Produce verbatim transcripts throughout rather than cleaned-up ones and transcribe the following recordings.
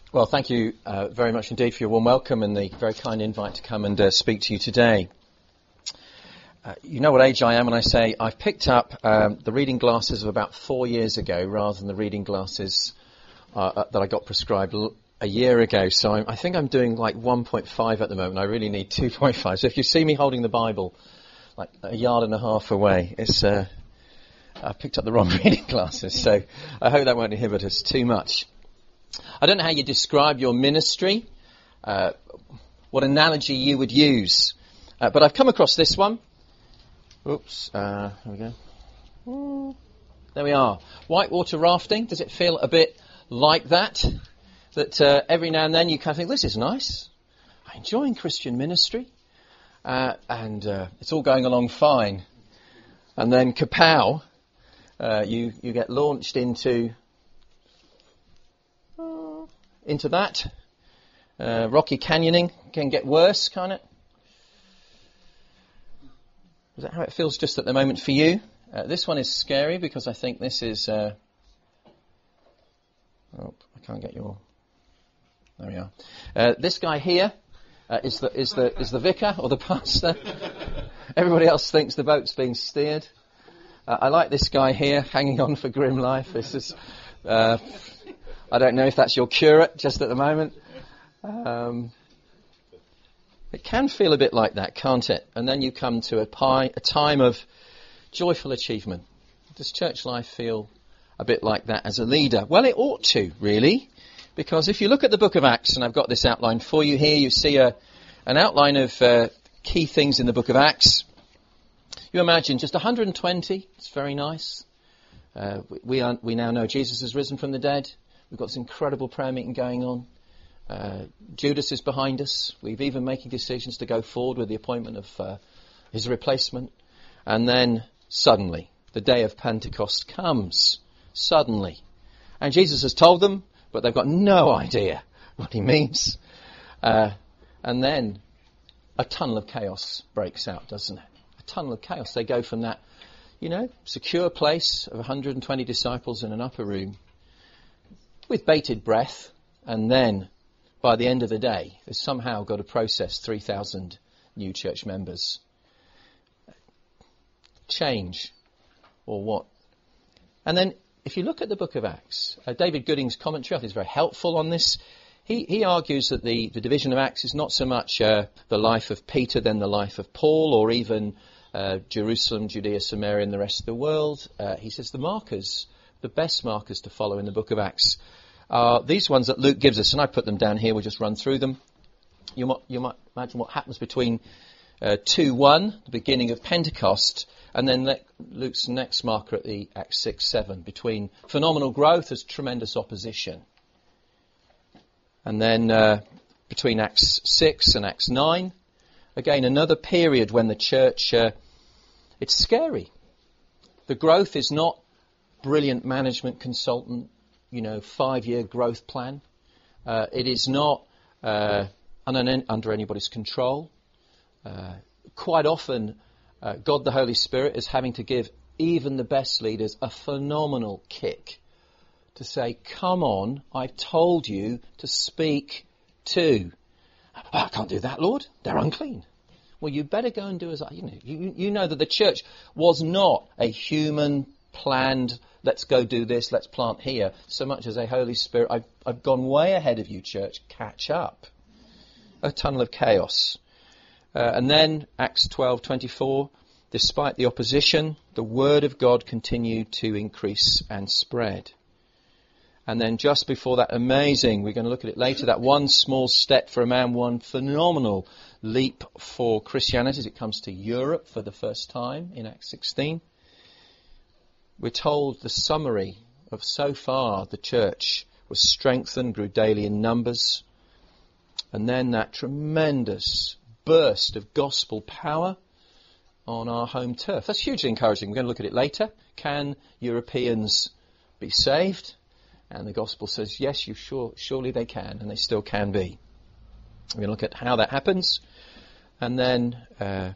Well, thank you uh, very much indeed for your warm welcome and the very kind invite to come and uh, speak to you today. Uh, you know what age I am when I say I've picked up um, the reading glasses of about four years ago rather than the reading glasses uh, uh, that I got prescribed l- a year ago. So I'm, I think I'm doing like one point five at the moment. I really need two point five. So if you see me holding the Bible like a yard and a half away, it's uh, I picked up the wrong reading glasses. So I hope that won't inhibit us too much. I don't know how you describe your ministry, uh, what analogy you would use, uh, but I've come across this one. Oops, uh, there we go. There we are. Whitewater rafting. Does it feel a bit like that? That uh, every now and then you kind of think, this is nice. I'm enjoying Christian ministry. Uh, and uh, it's all going along fine. And then kapow, uh, you, you get launched into... into that. Uh, rocky canyoning can get worse, can't it? Is that how it feels just at the moment for you? Uh, this one is scary because I think this is... Uh, oh, I can't get your... There we are. Uh, this guy here uh, is the is the is the vicar or the pastor. Everybody else thinks the boat's being steered. Uh, I like this guy here, hanging on for grim life. This is... Uh, I don't know if that's your curate just at the moment. Um, it can feel a bit like that, can't it? And then you come to a, pi- a time of joyful achievement. Does church life feel a bit like that as a leader? Well, it ought to, really. Because if you look at the book of Acts, and I've got this outline for you here, you see a, an outline of uh, key things in the book of Acts. You imagine just one hundred twenty. It's very nice. Uh, we, we, are, we now know Jesus has risen from the dead. We've got this incredible prayer meeting going on. Uh, Judas is behind us. We've even making decisions to go forward with the appointment of uh, his replacement. And then suddenly, the day of Pentecost comes. Suddenly. And Jesus has told them, but they've got no idea what he means. Uh, and then a tunnel of chaos breaks out, doesn't it? A tunnel of chaos. They go from that, you know, secure place of one hundred twenty disciples in an upper room with bated breath, and then, by the end of the day, they've somehow got to process three thousand new church members. Change, or what? And then, if you look at the book of Acts, uh, David Gooding's commentary, I think is very helpful on this. He, he argues that the, the division of Acts is not so much uh, the life of Peter than the life of Paul, or even uh, Jerusalem, Judea, Samaria, and the rest of the world. Uh, he says the markers, the best markers to follow in the book of Acts are these ones that Luke gives us, and I put them down here. We'll just run through them. You might, you might imagine what happens between uh, two one, the beginning of Pentecost, and then le- Luke's next marker at the Acts six seven, between phenomenal growth as tremendous opposition. And then uh, between Acts six and Acts nine, again, another period when the church, uh, it's scary. The growth is not brilliant management consultant, you know, five-year growth plan. Uh, it is not uh, un- under anybody's control. Uh, quite often, uh, God the Holy Spirit is having to give even the best leaders a phenomenal kick to say, come on, I've told you to speak to. Oh, I can't do that, Lord. They're unclean. Well, you better go and do as I... You know, you, you know that the church was not a human planned, let's go do this, let's plant here, so much as a Holy Spirit, I've, I've gone way ahead of you, church, catch up. A tunnel of chaos. Uh, and then, Acts twelve twenty-four, despite the opposition, the word of God continued to increase and spread. And then just before that amazing, we're going to look at it later, that one small step for a man, one phenomenal leap for Christianity as it comes to Europe for the first time in Acts sixteen. We're told the summary of so far the church was strengthened, grew daily in numbers. And then that tremendous burst of gospel power on our home turf. That's hugely encouraging. We're going to look at it later. Can Europeans be saved? And the gospel says, yes, you sure, surely they can, and they still can be. We're going to look at how that happens. And then uh,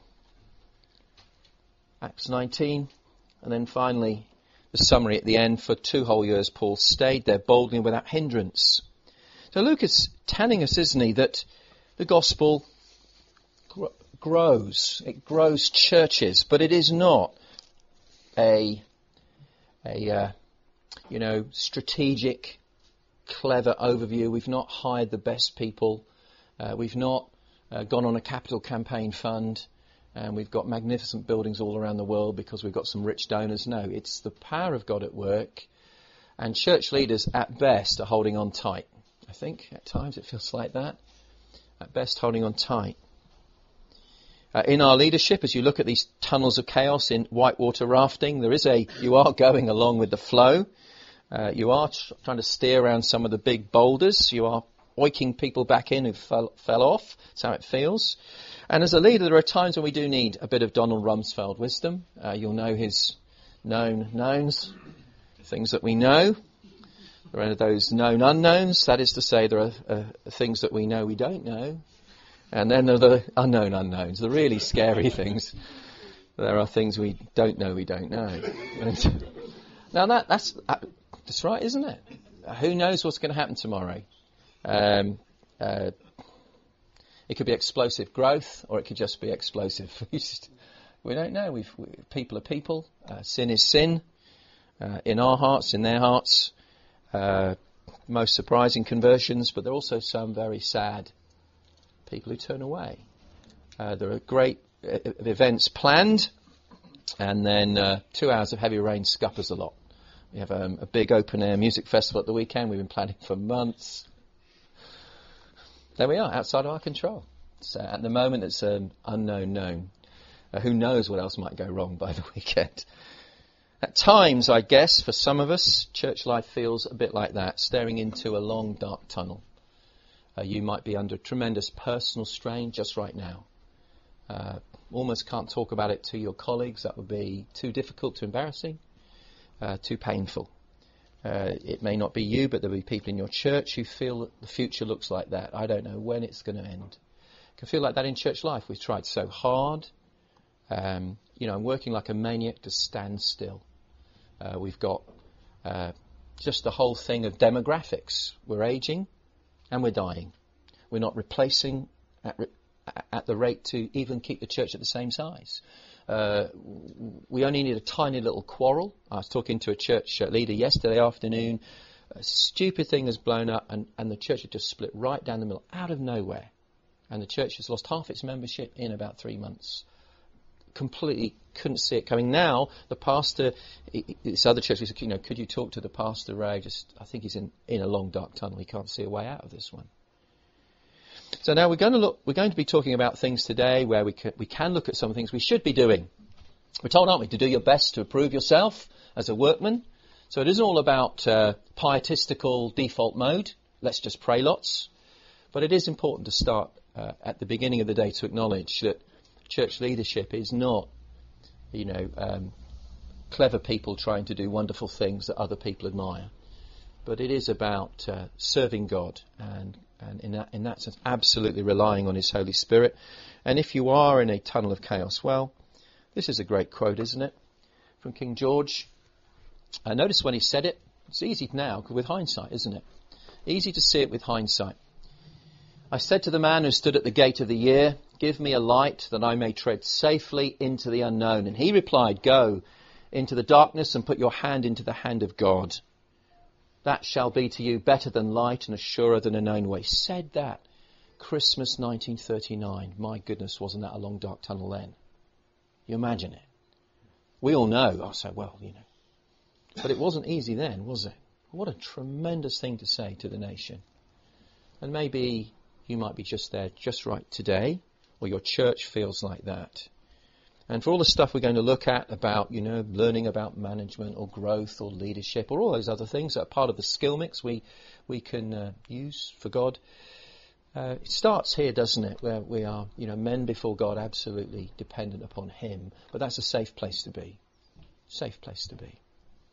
Acts nineteen. And then finally, the summary at the end. For two whole years, Paul stayed there boldly without hindrance. So Luke is telling us, isn't he, that the gospel gr- grows. It grows churches, but it is not a, a uh, you know, strategic, clever overview. We've not hired the best people. Uh, we've not uh, gone on a capital campaign fund. And we've got magnificent buildings all around the world because we've got some rich donors. No, it's the power of God at work. And church leaders, at best, are holding on tight. I think at times it feels like that. At best, holding on tight. Uh, in our leadership, as you look at these tunnels of chaos in whitewater rafting, there is a, you are going along with the flow. Uh, you are tr- trying to steer around some of the big boulders. You are oiking people back in who fell, fell off. That's how it feels. And as a leader, there are times when we do need a bit of Donald Rumsfeld wisdom. Uh, you'll know his known knowns, things that we know. There are those known unknowns. That is to say, there are uh, things that we know we don't know. And then there are the unknown unknowns, the really scary things. There are things we don't know we don't know. And now that, that's, uh, that's right, isn't it? Uh, who knows what's going to happen tomorrow? Um, uh, It could be explosive growth, or it could just be explosive. we, just, we don't know. We've, we, people are people. Uh, sin is sin. Uh, in our hearts, in their hearts. Uh, most surprising conversions, but there are also some very sad people who turn away. Uh, there are great uh, events planned, and then uh, two hours of heavy rain scuppers a lot. We have um, a big open-air music festival at the weekend. We've been planning for months. There we are, outside of our control. So at the moment, it's an unknown known. Uh, who knows what else might go wrong by the weekend? At times, I guess, for some of us, church life feels a bit like that, staring into a long, dark tunnel. Uh, you might be under tremendous personal strain just right now. Uh, almost can't talk about it to your colleagues. That would be too difficult, too embarrassing, uh, too painful. Uh, it may not be you, but there'll be people in your church who feel that the future looks like that. I don't know when it's going to end. It can feel like that in church life. We've tried so hard. Um, you know, I'm working like a maniac to stand still. Uh, we've got uh, just the whole thing of demographics. We're aging and we're dying. We're not replacing at, re- at the rate to even keep the church at the same size. Uh, we only need a tiny little quarrel. I was talking to a church leader yesterday afternoon. A stupid thing has blown up and, and the church had just split right down the middle, out of nowhere. And the church has lost half its membership in about three months. Completely couldn't see it coming. Now, the pastor, this other church, said, you know, could you talk to the pastor, Ray? Just, I think he's in, in a long dark tunnel. He can't see a way out of this one. So now we're going to look. We're going to be talking about things today where we can, we can look at some things we should be doing. We're told, aren't we, to do your best to improve yourself as a workman. So it isn't all about uh, pietistical default mode. Let's just pray lots. But it is important to start uh, at the beginning of the day to acknowledge that church leadership is not, you know, um, clever people trying to do wonderful things that other people admire. But it is about uh, serving God and, and in that, in that sense, absolutely relying on His Holy Spirit. And if you are in a tunnel of chaos, well, this is a great quote, isn't it? From King George. Uh, notice when he said it. It's easy now with hindsight, isn't it? Easy to see it with hindsight. I said to the man who stood at the gate of the year, give me a light that I may tread safely into the unknown. And he replied, go into the darkness and put your hand into the hand of God. That shall be to you better than light and surer than a known way. Said that Christmas nineteen thirty-nine. My goodness, wasn't that a long dark tunnel then? You imagine it. We all know. I say, well, you know. But it wasn't easy then, was it? What a tremendous thing to say to the nation. And maybe you might be just there just right today, or your church feels like that. And for all the stuff we're going to look at about, you know, learning about management or growth or leadership or all those other things that are part of the skill mix we we can uh, use for God, uh, it starts here, doesn't it, where we are, you know, men before God, absolutely dependent upon Him. But that's a safe place to be. Safe place to be.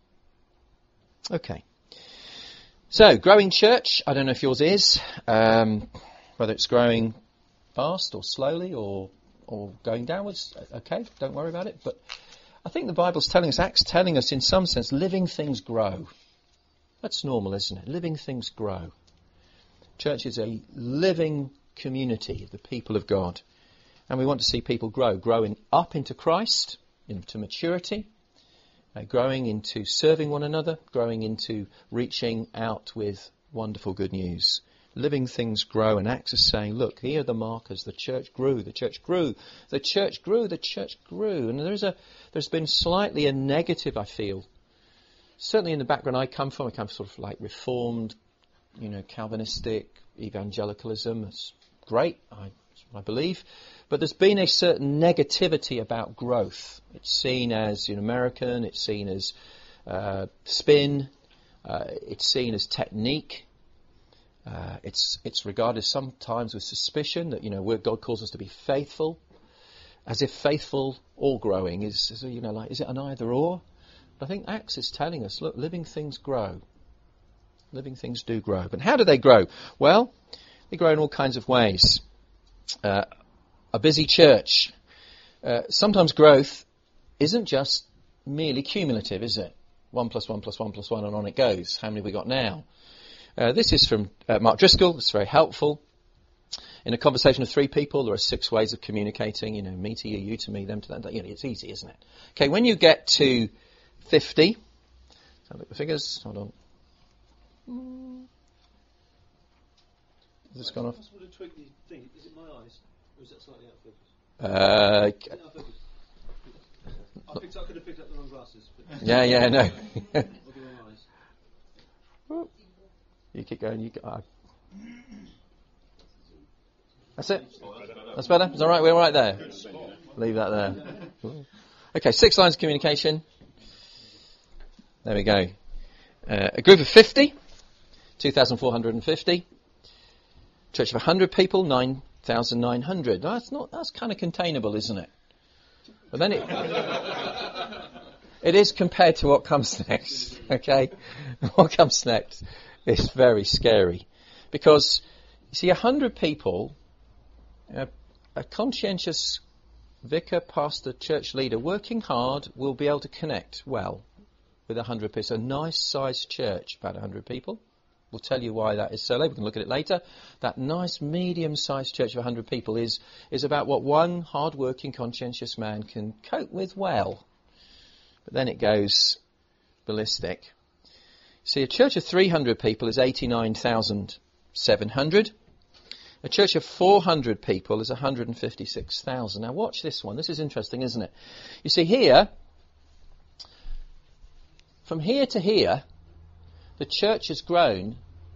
Okay. So, growing church, I don't know if yours is, um, whether it's growing fast or slowly or or going downwards, okay, don't worry about it. But I think the Bible's telling us, Acts telling us in some sense, living things grow. That's normal, isn't it? Living things grow. Church is a living community of the people of God. And we want to see people grow, growing up into Christ, into maturity, uh, growing into serving one another, growing into reaching out with wonderful good news. Living things grow, and Acts is saying, look, here are the markers. The church grew, the church grew, the church grew, the church grew. And there's a, there's been slightly a negative, I feel. Certainly in the background I come from, I come from sort of like Reformed, you know, Calvinistic, evangelicalism. It's great, I, I believe. But there's been a certain negativity about growth. It's seen as, you know, American, it's seen as uh, spin, uh, it's seen as technique. Uh, it's it's regarded sometimes with suspicion that, you know, where God calls us to be faithful, as if faithful or growing is, is you know, like, is it an either or? But I think Acts is telling us, look, living things grow. Living things do grow. But how do they grow? Well, they grow in all kinds of ways. Uh, a busy church. Uh, sometimes growth isn't just merely cumulative, is it? One plus one plus one plus one and on it goes. How many have we got now? Uh, this is from uh, Mark Driscoll. It's very helpful. In a conversation of three people, there are six ways of communicating. You know, me to you, you to me, them to them. You know, it's easy, isn't it? Okay, when you get to fifty, so look at the figures. Hold on. Has this gone off? Is it possible to tweak the thing? Is it my eyes, or is that slightly out of focus? Uh, Is it out of focus? I, picked, I could have picked up the wrong glasses. But yeah, yeah, no. or the wrong eyes. You keep going. You. Uh, that's it. That's better. Is all right? We're all right there. Leave that there. Okay, six lines of communication. There we go. Uh, a group of fifty, two thousand four hundred fifty. Church of one hundred people, nine thousand nine hundred. That's not. That's kind of containable, isn't it? But then it it is compared to what comes next. Okay, what comes next is very scary, because you see, one hundred people, uh, a conscientious vicar, pastor, church leader working hard will be able to connect well with one hundred people. It's a nice-sized church, about one hundred people. We'll tell you why that is so later. We can look at it later. That nice, medium-sized church of one hundred people is, is about what one hard-working, conscientious man can cope with well. But then it goes ballistic. See, a church of three hundred people is eighty-nine thousand seven hundred. A church of four hundred people is one hundred fifty-six thousand. Now watch this one. This is interesting, isn't it? You see here, from here to here, the church has grown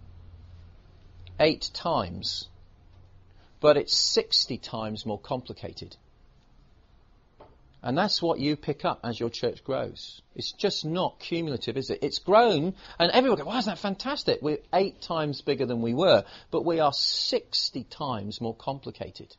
eight times, but it's sixty times more complicated. And that's what you pick up as your church grows. It's just not cumulative, is it? It's grown, and everyone goes, wow, isn't that fantastic? We're eight times bigger than we were, but we are sixty times more complicated.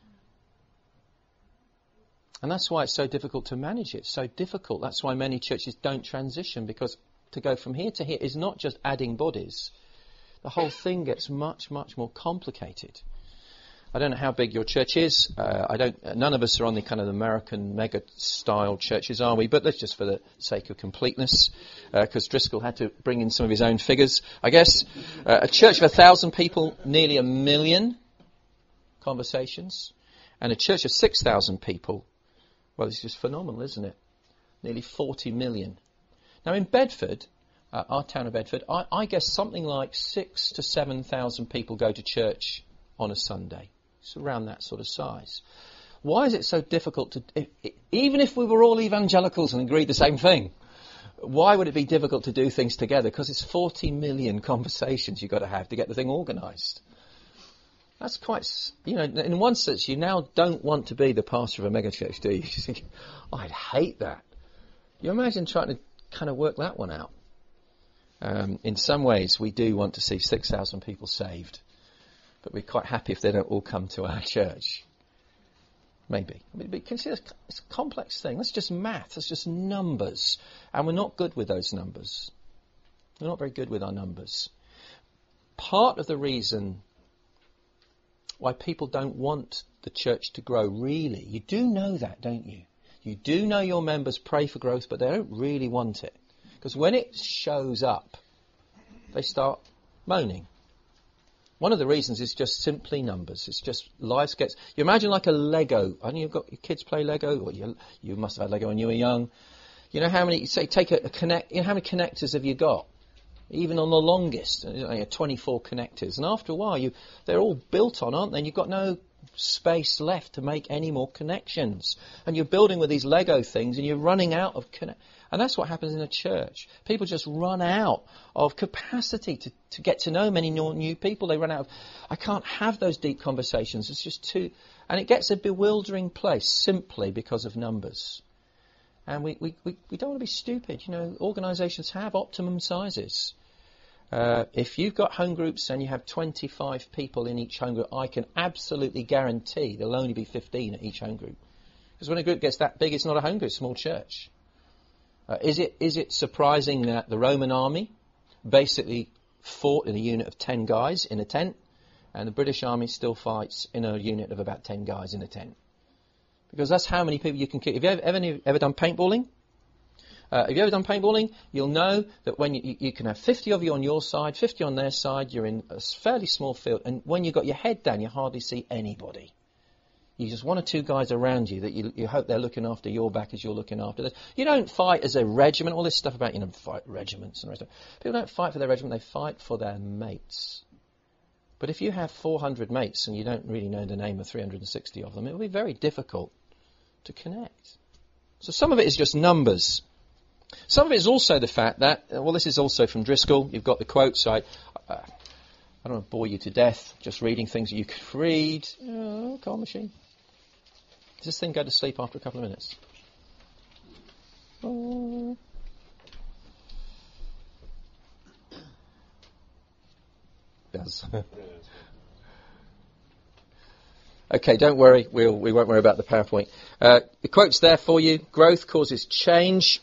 And that's why it's so difficult to manage it. It's so difficult. That's why many churches don't transition, because to go from here to here is not just adding bodies. The whole thing gets much, much more complicated. I don't know how big your church is. Uh, I don't. None of us are on the kind of American mega-style churches, are we? But that's just for the sake of completeness, because uh, Driscoll had to bring in some of his own figures, I guess. Uh, a church of a thousand people, nearly a million conversations, and a church of six thousand people. Well, it's just phenomenal, isn't it? Nearly forty million. Now, in Bedford, uh, our town of Bedford, I, I guess something like six to seven thousand people go to church on a Sunday. It's around that sort of size. Why is it so difficult to, if, if, even if we were all evangelicals and agreed the same thing, why would it be difficult to do things together? Because it's forty million conversations you've got to have to get the thing organised. That's quite, you know, in one sense, you now don't want to be the pastor of a megachurch, do you? You think, oh, I'd hate that. You imagine trying to kind of work that one out. Um, in some ways, we do want to see six thousand people saved. But we're quite happy if they don't all come to our church. Maybe. I mean, but consider it's a complex thing. That's just math. That's just numbers. And we're not good with those numbers. We're not very good with our numbers. Part of the reason why people don't want the church to grow, really, you do know that, don't you? You do know your members pray for growth, but they don't really want it. Because when it shows up, they start moaning. One of the reasons is just simply numbers. It's just life gets... You imagine like a Lego. I know you've got your kids play Lego, or you, you must have had Lego when you were young. You know how many... Say, take a, a connect... You know how many connectors have you got? Even on the longest, you know, twenty-four connectors. And after a while, you they're all built on, aren't they? And you've got no space left to make any more connections. And you're building with these Lego things, and you're running out of connect. And that's what happens in a church. People just run out of capacity to, to get to know many new, new people. They run out of, I can't have those deep conversations. It's just too... And it gets a bewildering place simply because of numbers. And we, we, we, we don't want to be stupid. You know, organisations have optimum sizes. Uh, if you've got home groups and you have twenty-five people in each home group, I can absolutely guarantee there'll only be fifteen at each home group. Because when a group gets that big, it's not a home group, it's a small church. Uh, is it is it surprising that the Roman army basically fought in a unit of ten guys in a tent, and the British army still fights in a unit of about ten guys in a tent? Because that's how many people you can kill. Have you ever, ever, ever done paintballing? Uh, have you ever done paintballing? You'll know that when you, you can have fifty of you on your side, fifty on their side, you're in a fairly small field, and when you've got your head down, you hardly see anybody. You just one or two guys around you that you, you hope they're looking after your back as you're looking after theirs. You don't fight as a regiment. All this stuff about, you know, fight regiments and the rest of it. People don't fight for their regiment, they fight for their mates. But if you have four hundred mates and you don't really know the name of three hundred sixty of them, it will be very difficult to connect. So some of it is just numbers. Some of it is also the fact that, well, this is also from Driscoll. You've got the quotes. I, uh, I don't want to bore you to death just reading things that you could read. Oh, car machine. Does this thing go to sleep after a couple of minutes? Oh. It does. Okay, don't worry. We'll, we won't worry about the PowerPoint. Uh, the quote's there for you. Growth causes change.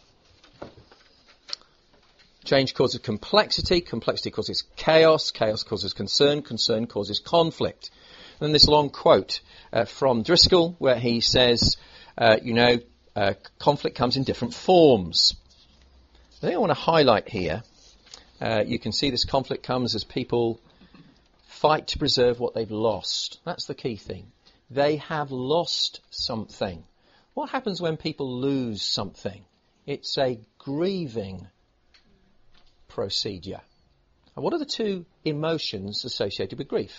Change causes complexity. Complexity causes chaos. Chaos causes concern. Concern causes conflict. And then this long quote uh, from Driscoll where he says, uh, you know, uh, conflict comes in different forms. The thing I want to highlight here, uh, you can see this conflict comes as people fight to preserve what they've lost. That's the key thing. They have lost something. What happens when people lose something? It's a grieving procedure. And what are the two emotions associated with grief?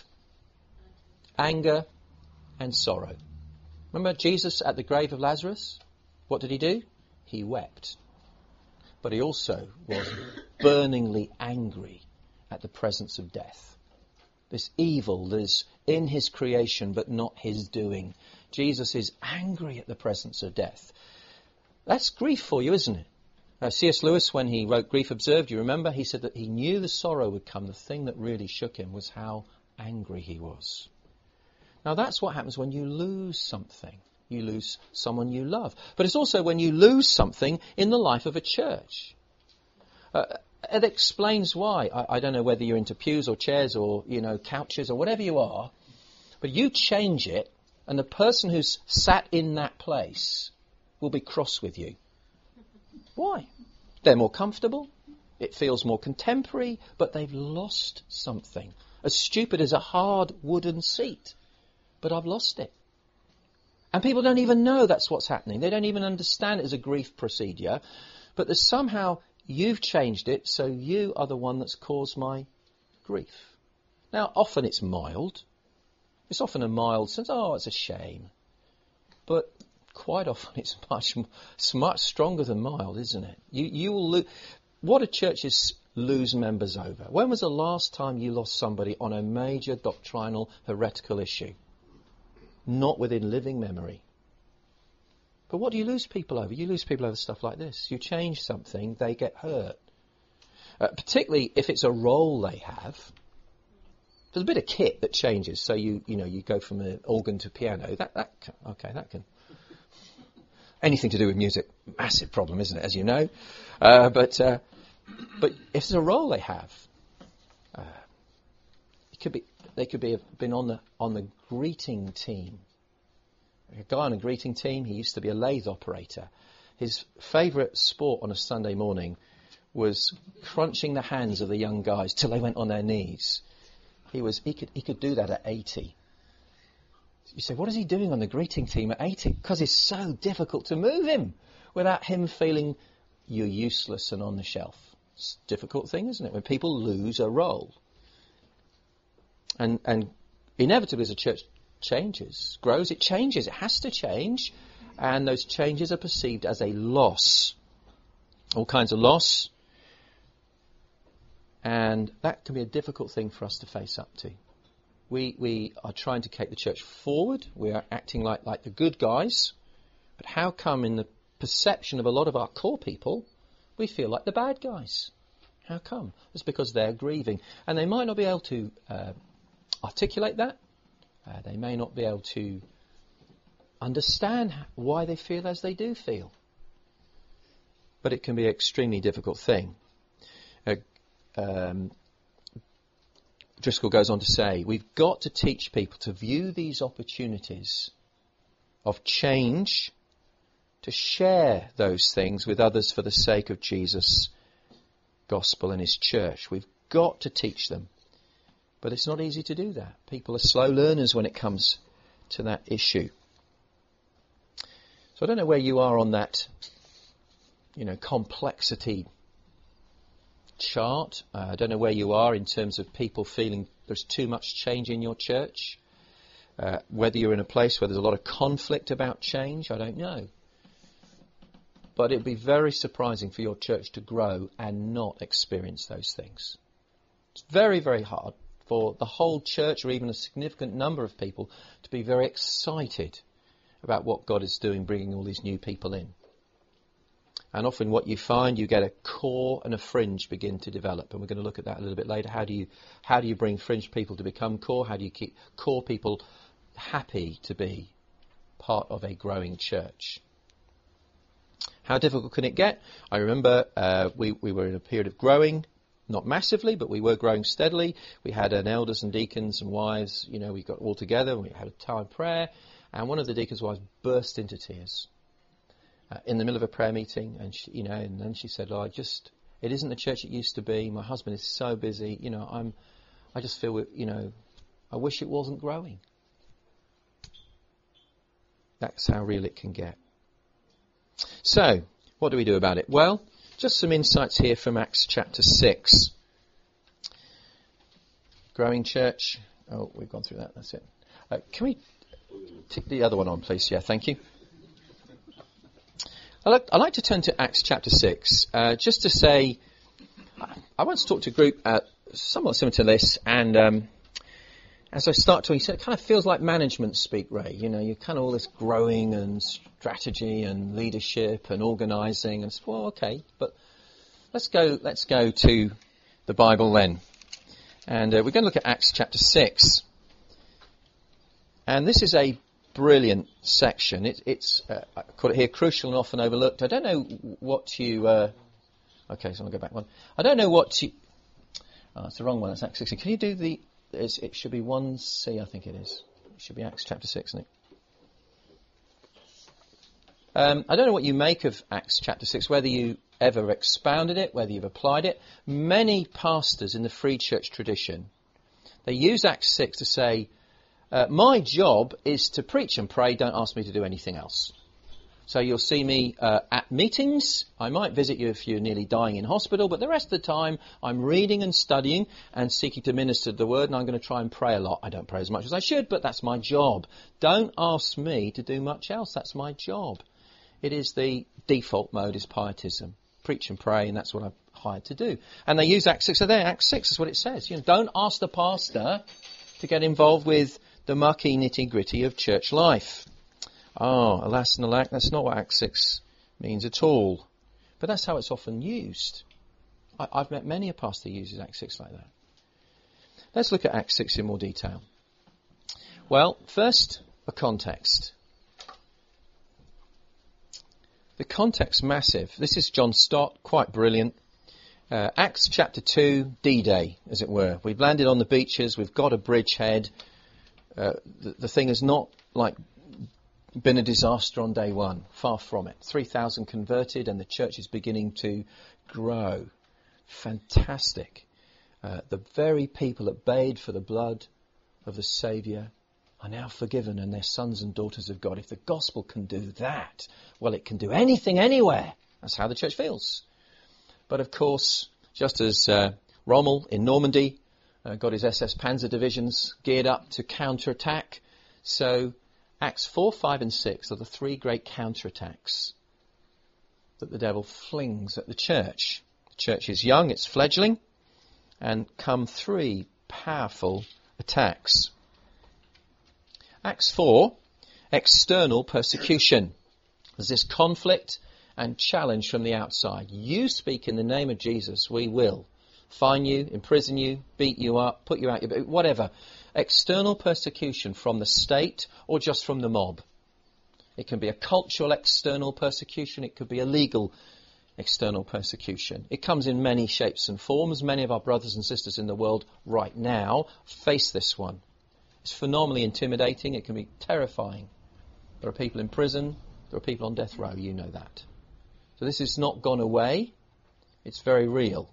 Anger and sorrow. Remember Jesus at the grave of Lazarus? What did he do? He wept. But he also was burningly angry at the presence of death. This evil that is in his creation but not his doing. Jesus is angry at the presence of death. That's grief for you, isn't it? Uh, C S Lewis, when he wrote Grief Observed, you remember, he said that he knew the sorrow would come. The thing that really shook him was how angry he was. Now that's what happens when you lose something. You lose someone you love. But it's also when you lose something in the life of a church. Uh, it explains why. I, I don't know whether you're into pews or chairs or, you know, couches or whatever you are, but you change it and the person who's sat in that place will be cross with you. Why? They're more comfortable. It feels more contemporary, but they've lost something. As stupid as a hard wooden seat. But I've lost it. And people don't even know that's what's happening. They don't even understand it as a grief procedure. But there's somehow you've changed it, so you are the one that's caused my grief. Now, often it's mild. It's often a mild sense, oh, it's a shame. But quite often it's much it's much stronger than mild, isn't it? You you will lo- what do churches lose members over? When was the last time you lost somebody on a major doctrinal heretical issue? Not within living memory. But what do you lose people over? You lose people over stuff like this. You change something, they get hurt. Uh, particularly if it's a role they have. There's a bit of kit that changes. So you you know you go from an organ to piano. That that okay that can. Anything to do with music, massive problem, isn't it? As you know, uh, but uh, but if there's a role they have, uh, it could be they could be have been on the on the greeting team. A guy on a greeting team. He used to be a lathe operator. His favourite sport on a Sunday morning was crunching the hands of the young guys till they went on their knees. He was he could he could do that at eighty. You say, what is he doing on the greeting team at eighty? Because it's so difficult to move him without him feeling you're useless and on the shelf. It's a difficult thing, isn't it? When people lose a role. And and inevitably as a church changes, grows, it changes. It has to change. And those changes are perceived as a loss. All kinds of loss. And that can be a difficult thing for us to face up to. We we are trying to take the church forward. We are acting like, like the good guys. But how come in the perception of a lot of our core people, we feel like the bad guys? How come? It's because they're grieving. And they might not be able to uh, articulate that. Uh, they may not be able to understand why they feel as they do feel. But it can be an extremely difficult thing. Uh, um, Driscoll goes on to say, we've got to teach people to view these opportunities of change, to share those things with others for the sake of Jesus' gospel and his church. We've got to teach them. But it's not easy to do that. People are slow learners when it comes to that issue. So I don't know where you are on that, you know, complexity chart. Uh, I don't know where you are in terms of people feeling there's too much change in your church. Uh, whether you're in a place where there's a lot of conflict about change, I don't know. But it would be very surprising for your church to grow and not experience those things. It's very, very hard for the whole church or even a significant number of people to be very excited about what God is doing, bringing all these new people in. And often what you find, you get a core and a fringe begin to develop. And we're going to look at that a little bit later. How do you how do you bring fringe people to become core? How do you keep core people happy to be part of a growing church? How difficult can it get? I remember uh, we, we were in a period of growing, not massively, but we were growing steadily. We had an elders and deacons and wives, you know, we got all together and we had a time of prayer. And one of the deacons' wives burst into tears. Uh, in the middle of a prayer meeting, and she, you know, and then she said, "Oh, I just, it isn't the church it used to be. My husband is so busy. You know, I'm, I just feel, you know, I wish it wasn't growing." That's how real it can get. So, what do we do about it? Well, just some insights here from Acts chapter six. Growing church. Oh, we've gone through that. That's it. Uh, can we tick the other one on, please? Yeah, thank you. I'd like, I'd like to turn to Acts chapter six, uh, just to say, I once talked to a group uh, somewhat similar to this, and um, as I start talking, it kind of feels like management speak, Ray. You know, you're kind of all this growing and strategy and leadership and organising, and well, okay, but let's go. Let's go to the Bible then, and uh, we're going to look at Acts chapter six, and this is a brilliant section. It, it's, uh, I call it here, crucial and often overlooked. I don't know what you, uh, okay, so I'll go back one. I don't know what you, oh, it's the wrong one, it's Acts sixteen. Can you do the, it should be one C, I think it is. It should be Acts chapter six, isn't it? Um, I don't know what you make of Acts chapter six, whether you ever expounded it, whether you've applied it. Many pastors in the free church tradition, they use Acts six to say, Uh, my job is to preach and pray, don't ask me to do anything else. So you'll see me uh, at meetings. I might visit you if you're nearly dying in hospital, but the rest of the time I'm reading and studying and seeking to minister the word, and I'm going to try and pray a lot. I don't pray as much as I should, but that's my job. Don't ask me to do much else. That's my job. It is the default mode is pietism. Preach and pray, and that's what I'm hired to do. And they use Acts six. So there, Acts six is what it says. You know, don't ask the pastor to get involved with the mucky nitty-gritty of church life. Oh, alas and alack, that's not what Acts six means at all. But that's how it's often used. I, I've met many a pastor who uses Acts six like that. Let's look at Acts six in more detail. Well, first, a context. The context massive. This is John Stott, quite brilliant. Uh, Acts chapter two, D-Day, as it were. We've landed on the beaches, we've got a bridgehead. Uh, the, the thing has not like been a disaster on day one. Far from it. three thousand converted and the church is beginning to grow. Fantastic. Uh, the very people that bayed for the blood of the Saviour are now forgiven and they're sons and daughters of God. If the gospel can do that, well, it can do anything, anywhere. That's how the church feels. But of course, just as uh, Rommel in Normandy uh, got his S S Panzer divisions geared up to counterattack, so Acts four, five and six are the three great counterattacks that the devil flings at the church. The church is young, it's fledgling, and come three powerful attacks. Acts four, external persecution. There's this conflict and challenge from the outside. You speak in the name of Jesus, we will fine you, imprison you, beat you up, put you out, whatever. External persecution from the state or just from the mob. It can be a cultural external persecution, it could be a legal external persecution. It comes in many shapes and forms. Many of our brothers and sisters in the world right now face this one. It's phenomenally intimidating, it can be terrifying. There are people in prison, there are people on death row, you know that. So this has not gone away, it's very real.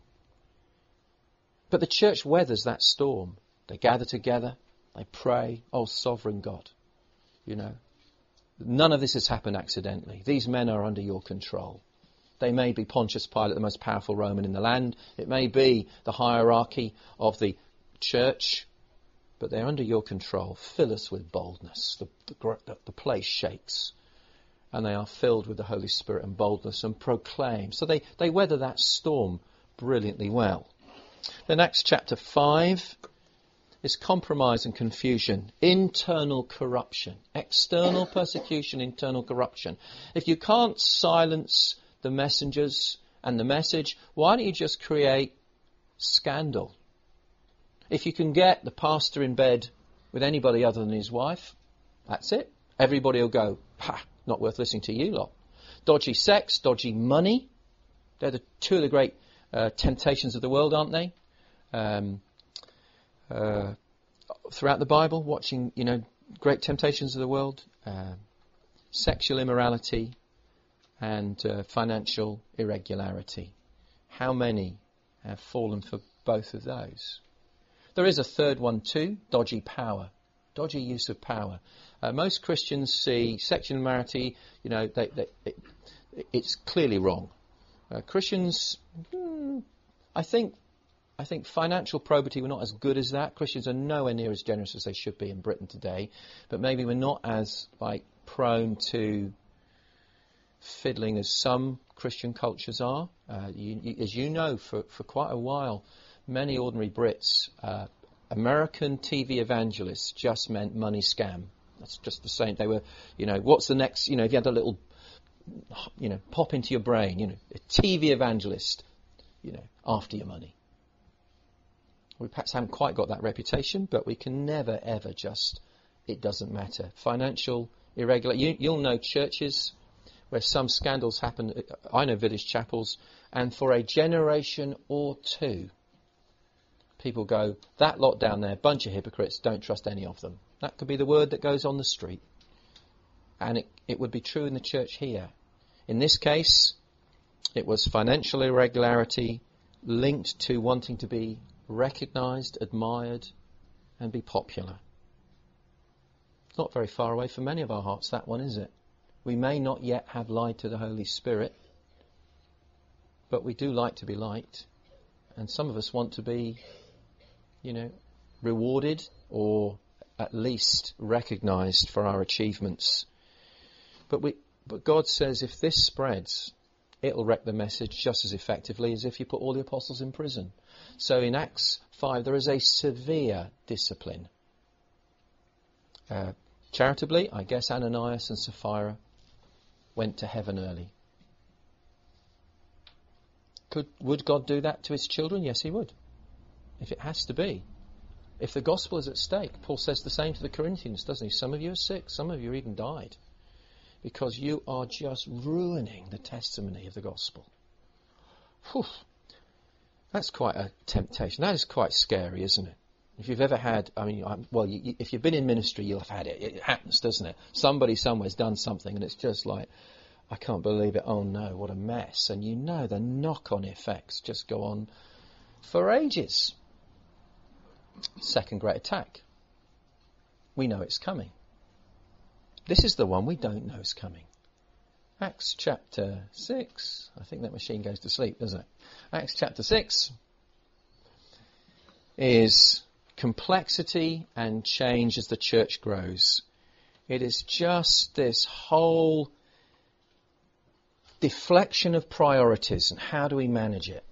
But the church weathers that storm. They gather together, they pray, oh sovereign God, you know. None of this has happened accidentally. These men are under your control. They may be Pontius Pilate, the most powerful Roman in the land. It may be the hierarchy of the church, but they're under your control. Fill us with boldness. The, the, the place shakes. And they are filled with the Holy Spirit and boldness and proclaim. So they, they weather that storm brilliantly well. Then Acts chapter five is compromise and confusion, internal corruption, external persecution, internal corruption. If you can't silence the messengers and the message, why don't you just create scandal? If you can get the pastor in bed with anybody other than his wife, that's it. Everybody will go, ha, not worth listening to you lot. Dodgy sex, dodgy money. They're the two of the great uh, temptations of the world, aren't they? Um, uh, throughout the Bible, watching, you know, great temptations of the world, uh, sexual immorality and uh, financial irregularity. How many have fallen for both of those? There is a third one too, dodgy power, dodgy use of power. Uh, most Christians see sexual immorality, you know, they, they, it, it's clearly wrong. Uh, Christians, hmm, I think, I think financial probity, we're not as good as that. Christians are nowhere near as generous as they should be in Britain today, but maybe we're not as like prone to fiddling as some Christian cultures are. Uh, you, you, as you know, for, for quite a while, many ordinary Brits, uh, American T V evangelists just meant money scam. That's just the same. They were, you know, what's the next, you know, if you had a little, you know, pop into your brain, you know, a T V evangelist, you know, after your money. We perhaps haven't quite got that reputation, but we can never, ever just, it doesn't matter. Financial, irregular, you, you'll know churches where some scandals happen. I know village chapels, and for a generation or two, people go, that lot down there, bunch of hypocrites, don't trust any of them. That could be the word that goes on the street. And it, it would be true in the church here. In this case, it was financial irregularity linked to wanting to be recognised, admired, and be popular. It's not very far away from many of our hearts, that one, is it? We may not yet have lied to the Holy Spirit, but we do like to be liked. And some of us want to be, you know, rewarded or at least recognised for our achievements. But we, but God says if this spreads, it'll wreck the message just as effectively as if you put all the apostles in prison. So in Acts five, there is a severe discipline. Uh, charitably, I guess Ananias and Sapphira went to heaven early. Could, would God do that to his children? Yes, he would. If it has to be. If the gospel is at stake, Paul says the same to the Corinthians, doesn't he? Some of you are sick, some of you even died. Because you are just ruining the testimony of the gospel. Whew. That's quite a temptation. That is quite scary, isn't it? If you've ever had, I mean, I'm, well, you, you, if you've been in ministry, you'll have had it. It happens, doesn't it? Somebody somewhere's done something and it's just like, I can't believe it. Oh no, what a mess. And you know the knock-on effects just go on for ages. Second great attack. We know it's coming. This is the one we don't know is coming. Acts chapter six. I think that machine goes to sleep, doesn't it? Acts chapter six is complexity and change as the church grows. It is just this whole deflection of priorities and how do we manage it.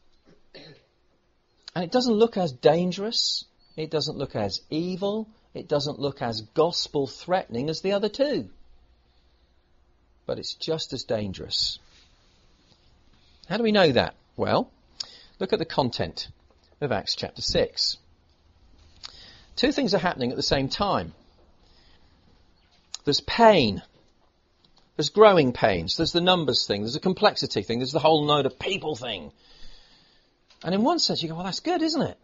And it doesn't look as dangerous. It doesn't look as evil. It doesn't look as gospel threatening as the other two. But it's just as dangerous. How do we know that? Well, look at the content of Acts chapter six. Two things are happening at the same time. There's pain. There's growing pains. There's the numbers thing. There's the complexity thing. There's the whole load of people thing. And in one sense you go, well, that's good, isn't it?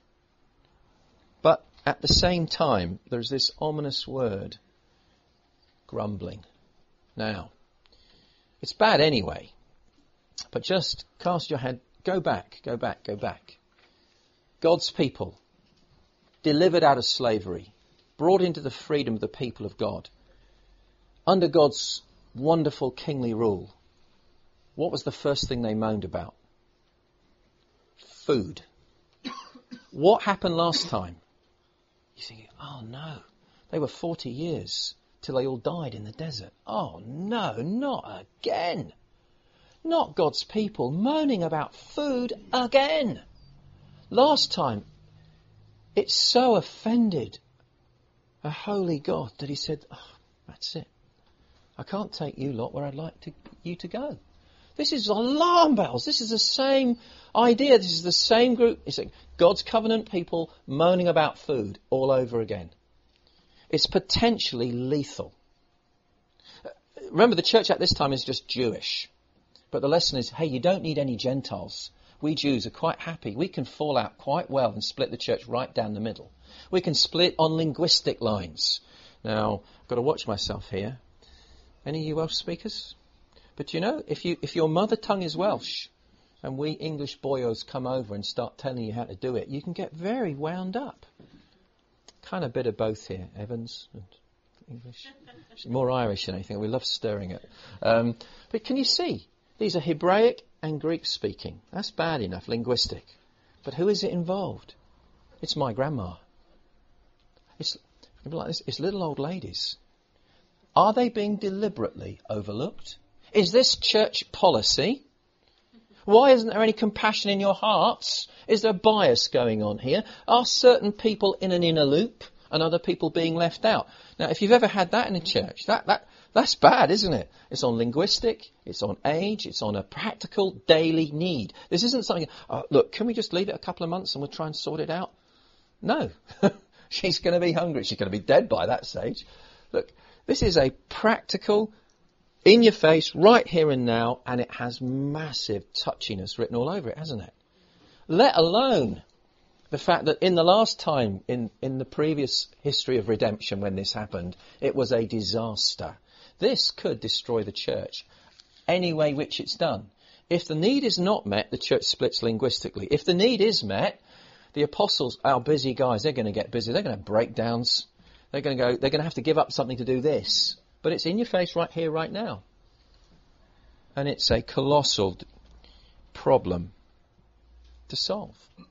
But at the same time, there's this ominous word, grumbling. Now, it's bad anyway, but just cast your head, go back, go back, go back. God's people, delivered out of slavery, brought into the freedom of the people of God, under God's wonderful kingly rule. What was the first thing they moaned about? Food. What happened last time? You think, oh no, they were forty years till they all died in the desert. Oh no, not again. Not God's people moaning about food again. Last time, it so offended a holy God that he said, oh, that's it. I can't take you lot where I'd like to, you to go. This is alarm bells. This is the same idea. This is the same group. It's like God's covenant people moaning about food all over again. It's potentially lethal. Remember, the church at this time is just Jewish. But the lesson is, hey, you don't need any Gentiles. We Jews are quite happy. We can fall out quite well and split the church right down the middle. We can split on linguistic lines. Now, I've got to watch myself here. Any of you Welsh speakers? But you know, if you if your mother tongue is Welsh and we English boyos come over and start telling you how to do it, you can get very wound up. Kind of bit of both here, Evans and English. More Irish than anything. We love stirring it. Um, but can you see? These are Hebraic and Greek speaking. That's bad enough, linguistic. But who is it involved? It's my grandma. It's like this. It's little old ladies. Are they being deliberately overlooked? Is this church policy? Why isn't there any compassion in your hearts? Is there bias going on here? Are certain people in an inner loop and other people being left out? Now, if you've ever had that in a church, that, that that's bad, isn't it? It's on linguistic, it's on age, it's on a practical daily need. This isn't something, oh, look, can we just leave it a couple of months and we'll try and sort it out? No. She's going to be hungry. She's going to be dead by that stage. Look, this is a practical, in your face, right here and now, and it has massive touchiness written all over it, hasn't it? Let alone the fact that in the last time, in, in the previous history of redemption when this happened, it was a disaster. This could destroy the church any way which it's done. If the need is not met, the church splits linguistically. If the need is met, the apostles are busy guys. They're going to get busy. They're going to have breakdowns. They're going to go, they're going to have to give up something to do this. But it's in your face right here, right now. And it's a colossal d- problem to solve.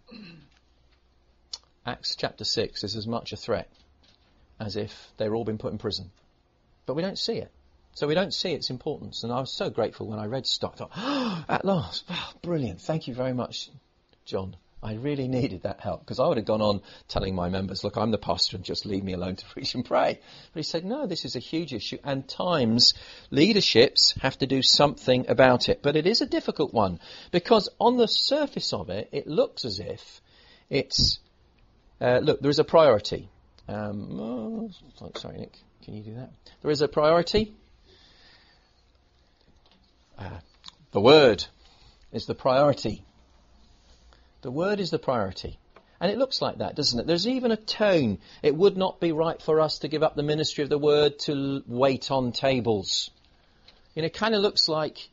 Acts chapter six is as much a threat as if they've all been put in prison. But we don't see it. So we don't see its importance. And I was so grateful when I read stuff. I thought, oh, at last, oh, brilliant. Thank you very much, John. I really needed that help, because I would have gone on telling my members, look, I'm the pastor and just leave me alone to preach and pray. But he said, no, this is a huge issue, and times leaderships have to do something about it. But it is a difficult one, because on the surface of it, it looks as if it's, uh, look, there is a priority. Um, oh, sorry, Nick, can you do that? There is a priority. Uh, the word is the priority. The word is the priority. And it looks like that, doesn't it? There's even a tone. It would not be right for us to give up the ministry of the word to wait on tables. You know, it kind of looks like,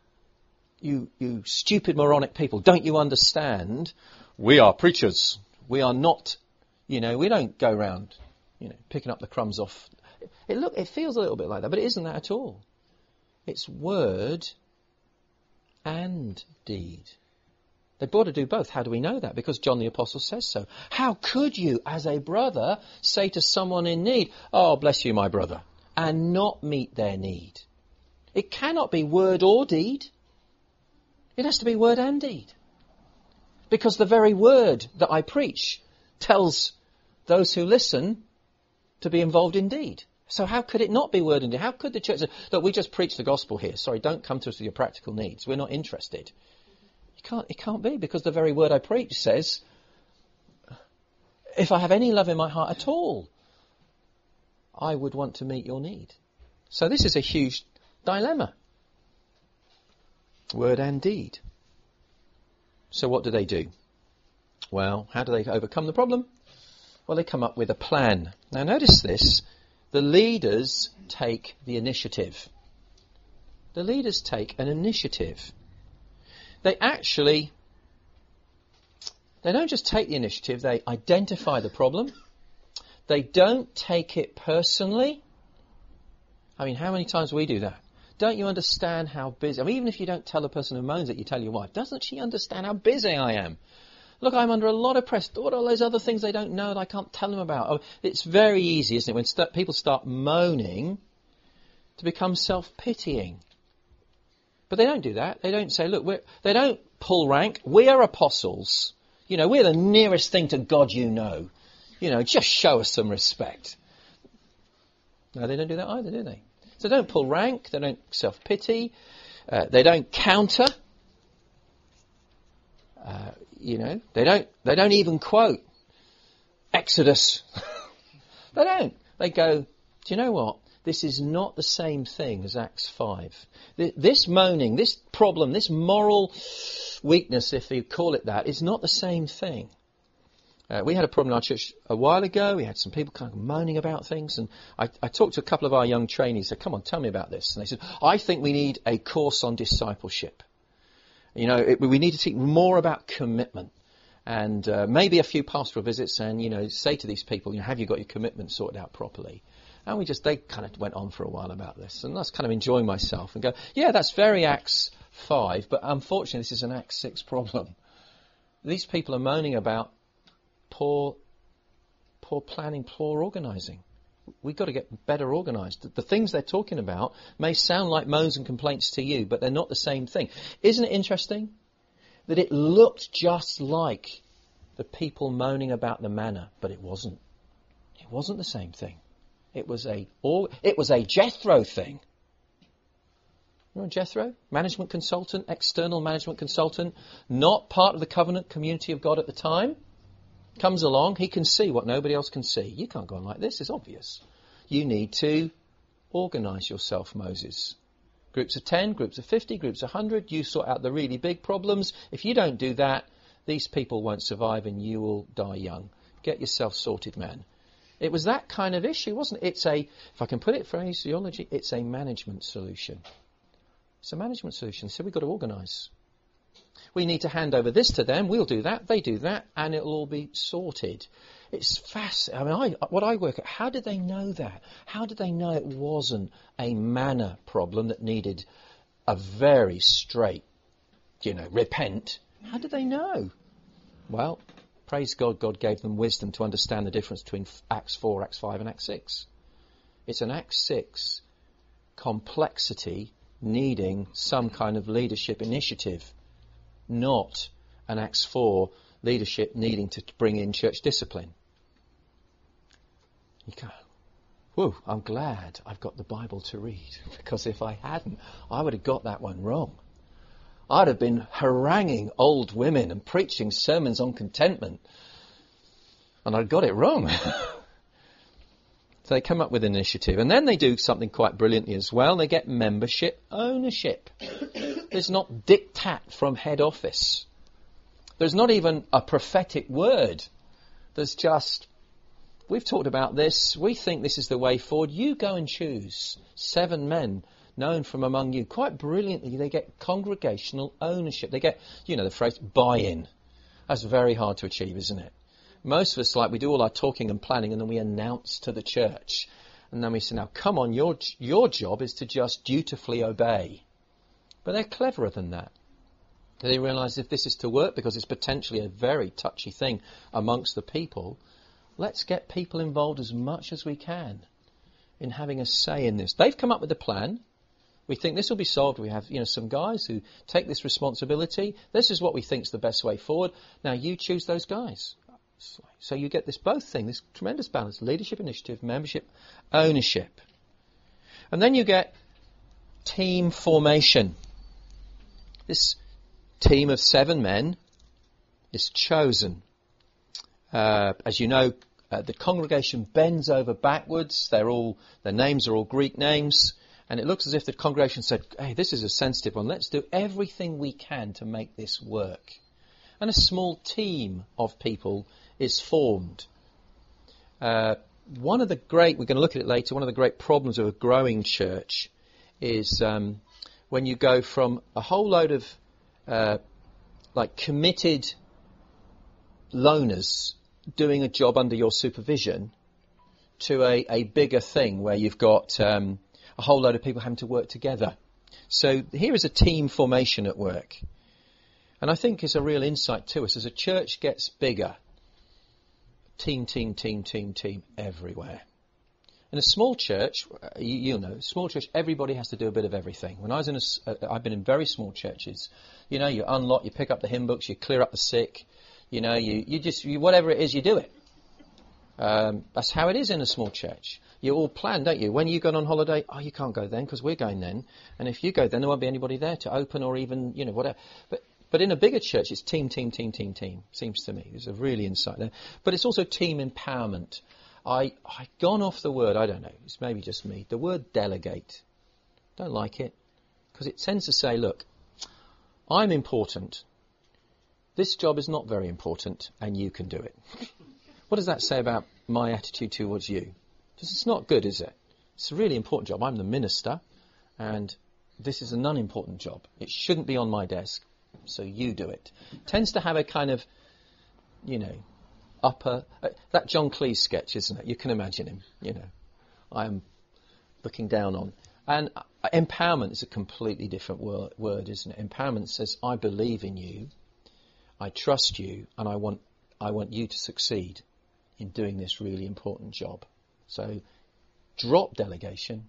you, you stupid moronic people, don't you understand? We are preachers. We are not, you know, we don't go around, you know, picking up the crumbs off. It look, it feels a little bit like that, but it isn't that at all. It's word and deed. They've got to do both. How do we know that? Because John the Apostle says so. How could you, as a brother, say to someone in need, "Oh, bless you, my brother," and not meet their need? It cannot be word or deed. It has to be word and deed. Because the very word that I preach tells those who listen to be involved in deed. So how could it not be word and deed? How could the church say, "Look, we just preach the gospel here. Sorry, don't come to us with your practical needs. We're not interested." It can't, it can't be, because the very word I preach says, if I have any love in my heart at all, I would want to meet your need. So this is a huge dilemma. Word and deed. So what do they do? Well, how do they overcome the problem? Well, they come up with a plan. Now notice this. The leaders take the initiative. The leaders take an initiative. They actually, they don't just take the initiative, they identify the problem. They don't take it personally. I mean, how many times we do that? Don't you understand how busy... I mean, even if you don't tell a person who moans it, you tell your wife, doesn't she understand how busy I am? Look, I'm under a lot of press. What are all those other things they don't know that I can't tell them about? Oh, it's very easy, isn't it, when st- people start moaning, to become self-pitying. But they don't do that. They don't say, look, we're, they don't pull rank. We are apostles. You know, we're the nearest thing to God you know. You know, just show us some respect. No, they don't do that either, do they? So they don't pull rank. They don't self-pity. Uh, they don't counter. Uh, you know, they don't. They don't even quote Exodus. They don't. They go, do you know what? This is not the same thing as Acts five. This moaning, this problem, this moral weakness, if you call it that, is not the same thing. Uh, we had a problem in our church a while ago. We had some people kind of moaning about things, and I, I talked to a couple of our young trainees. Said, "Come on, tell me about this." And they said, "I think we need a course on discipleship. You know, it, we need to teach more about commitment, and uh, maybe a few pastoral visits, and you know, say to these people, you know, have you got your commitment sorted out properly?" And we just, they kind of went on for a while about this, and I was kind of enjoying myself and go, yeah, that's very Acts five, but unfortunately this is an Acts six problem. These people are moaning about poor, poor planning, poor organising. We've got to get better organised. The, the things they're talking about may sound like moans and complaints to you, but they're not the same thing. Isn't it interesting that it looked just like the people moaning about the manna, but it wasn't. It wasn't the same thing. It was a or, it was a Jethro thing. Remember Jethro? Management consultant, external management consultant, not part of the covenant community of God at the time. Comes along, he can see what nobody else can see. You can't go on like this, it's obvious. You need to organise yourself, Moses. Groups of ten, groups of fifty, groups of one hundred, you sort out the really big problems. If you don't do that, these people won't survive and you will die young. Get yourself sorted, man. It was that kind of issue, wasn't it? It's a, if I can put it phraseology, it's a management solution. It's a management solution. So we've got to organise. We need to hand over this to them. We'll do that. They do that, and it'll all be sorted. It's fascinating. I mean, I, what I work at, how did they know that? How did they know it wasn't a manna problem that needed a very straight, you know, repent? How did they know? Well, praise God, God gave them wisdom to understand the difference between Acts four, Acts five and Acts six. It's an Acts six complexity needing some kind of leadership initiative, not an Acts four leadership needing to bring in church discipline. You go, whoa, I'm glad I've got the Bible to read, because if I hadn't, I would have got that one wrong. I'd have been haranguing old women and preaching sermons on contentment. And I'd got it wrong. So they come up with an initiative. And then they do something quite brilliantly as well. They get membership ownership. There's not diktat from head office. There's not even a prophetic word. There's just, we've talked about this. We think this is the way forward. You go and choose seven men known from among you. Quite brilliantly, they get congregational ownership. They get, you know, the phrase buy-in. That's very hard to achieve, isn't it? Most of us, like, we do all our talking and planning and then we announce to the church. And then we say, now, come on, your your job is to just dutifully obey. But they're cleverer than that. They realise if this is to work, because it's potentially a very touchy thing amongst the people, let's get people involved as much as we can in having a say in this. They've come up with a plan. We think this will be solved. We have, you know, some guys who take this responsibility. This is what we think is the best way forward. Now you choose those guys. So you get this both thing, this tremendous balance: leadership, initiative, membership, ownership. And then you get team formation. This team of seven men is chosen. Uh, as you know, uh, the congregation bends over backwards. They're all, their names are all Greek names. And it looks as if the congregation said, hey, this is a sensitive one. Let's do everything we can to make this work. And a small team of people is formed. Uh, one of the great, we're going to look at it later, one of the great problems of a growing church is um, when you go from a whole load of uh, like committed loners doing a job under your supervision to a, a bigger thing where you've got um, a whole load of people having to work together. So here is a team formation at work. And I think it's a real insight to us. As a church gets bigger, team, team, team, team, team everywhere. In a small church, you, you'll know, small church, everybody has to do a bit of everything. When I was in a, uh, I've been in very small churches. You know, you unlock, you pick up the hymn books, you clear up the sick. You know, you, you just, you, whatever it is, you do it. Um, that's how it is in a small church. You all plan, don't you? When you go on holiday, oh, you can't go then because we're going then. And if you go then, there won't be anybody there to open or even, you know, whatever. But But in a bigger church, it's team, team, team, team, team, seems to me. There's a really insight there. But it's also team empowerment. I, I've gone off the word, I don't know, it's maybe just me, the word delegate. Don't like it. Because it tends to say, look, I'm important. This job is not very important, and you can do it. What does that say about my attitude towards you? Because it's not good, is it? It's a really important job. I'm the minister, and this is an unimportant job. It shouldn't be on my desk. So you do it. Tends to have a kind of, you know, upper, uh, that John Cleese sketch, isn't it? You can imagine him, you know, I am looking down on. And uh, empowerment is a completely different wor- word, isn't it? Empowerment says, I believe in you, I trust you, and I want, I want you to succeed in doing this really important job. So drop delegation.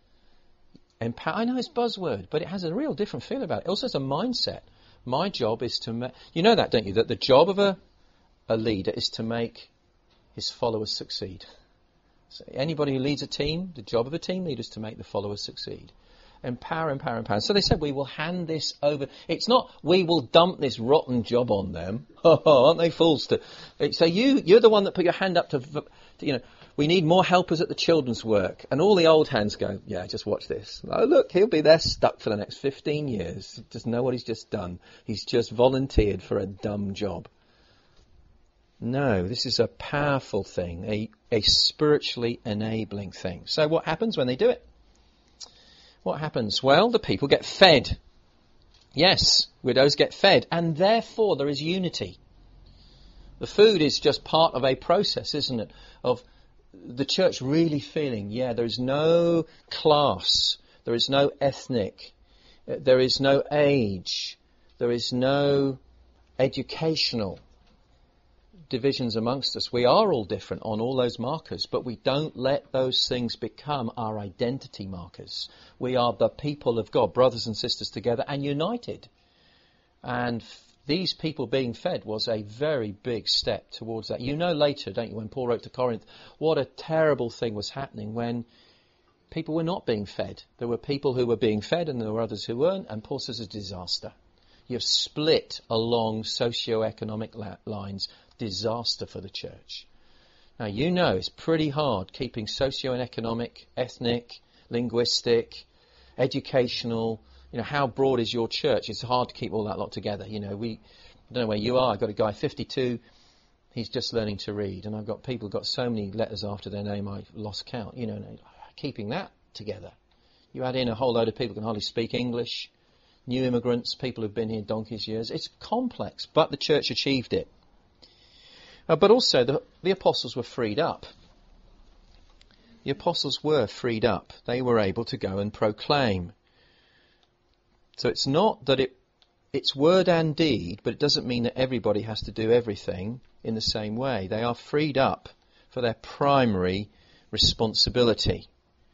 Empower, I know it's buzzword, but it has a real different feel about it. It also has a mindset. My job is to make, you know that, don't you, that the job of a, a leader is to make his followers succeed. So anybody who leads a team, the job of a team leader is to make the followers succeed. Empower, empower, empower. So they said, we will hand this over. It's not, we will dump this rotten job on them. Oh, aren't they fools to? So you, you're the one that put your hand up to, to, you know, we need more helpers at the children's work. And all the old hands go, yeah, just watch this. Oh, look, he'll be there stuck for the next fifteen years. Just know what he's just done. He's just volunteered for a dumb job. No, this is a powerful thing, a, a spiritually enabling thing. So what happens when they do it? What happens? Well, the people get fed. Yes, widows get fed. And therefore there is unity. The food is just part of a process, isn't it? Of the church really feeling, yeah, there is no class, there is no ethnic, there is no age, there is no educational divisions amongst us. We are all different on all those markers, but we don't let those things become our identity markers. We are the people of God, brothers and sisters together and united. And f- these people being fed was a very big step towards that. You know later, don't you, when Paul wrote to Corinth, what a terrible thing was happening when people were not being fed. There were people who were being fed and there were others who weren't, and Paul says it's a disaster. You've split along socio-economic la- lines. Disaster for the church. Now, you know it's pretty hard keeping socio-economic, ethnic, linguistic, educational. You know, how broad is your church? It's hard to keep all that lot together. You know, we, I don't know where you are. I've got a guy, fifty-two, he's just learning to read. And I've got people who've got so many letters after their name I've lost count. You know, keeping that together. You add in a whole load of people who can hardly speak English, new immigrants, people who've been here donkey's years. It's complex, but the church achieved it. Uh, but also the, the apostles were freed up. The apostles were freed up. They were able to go and proclaim. So it's not that it it's word and deed, but it doesn't mean that everybody has to do everything in the same way. They are freed up for their primary responsibility.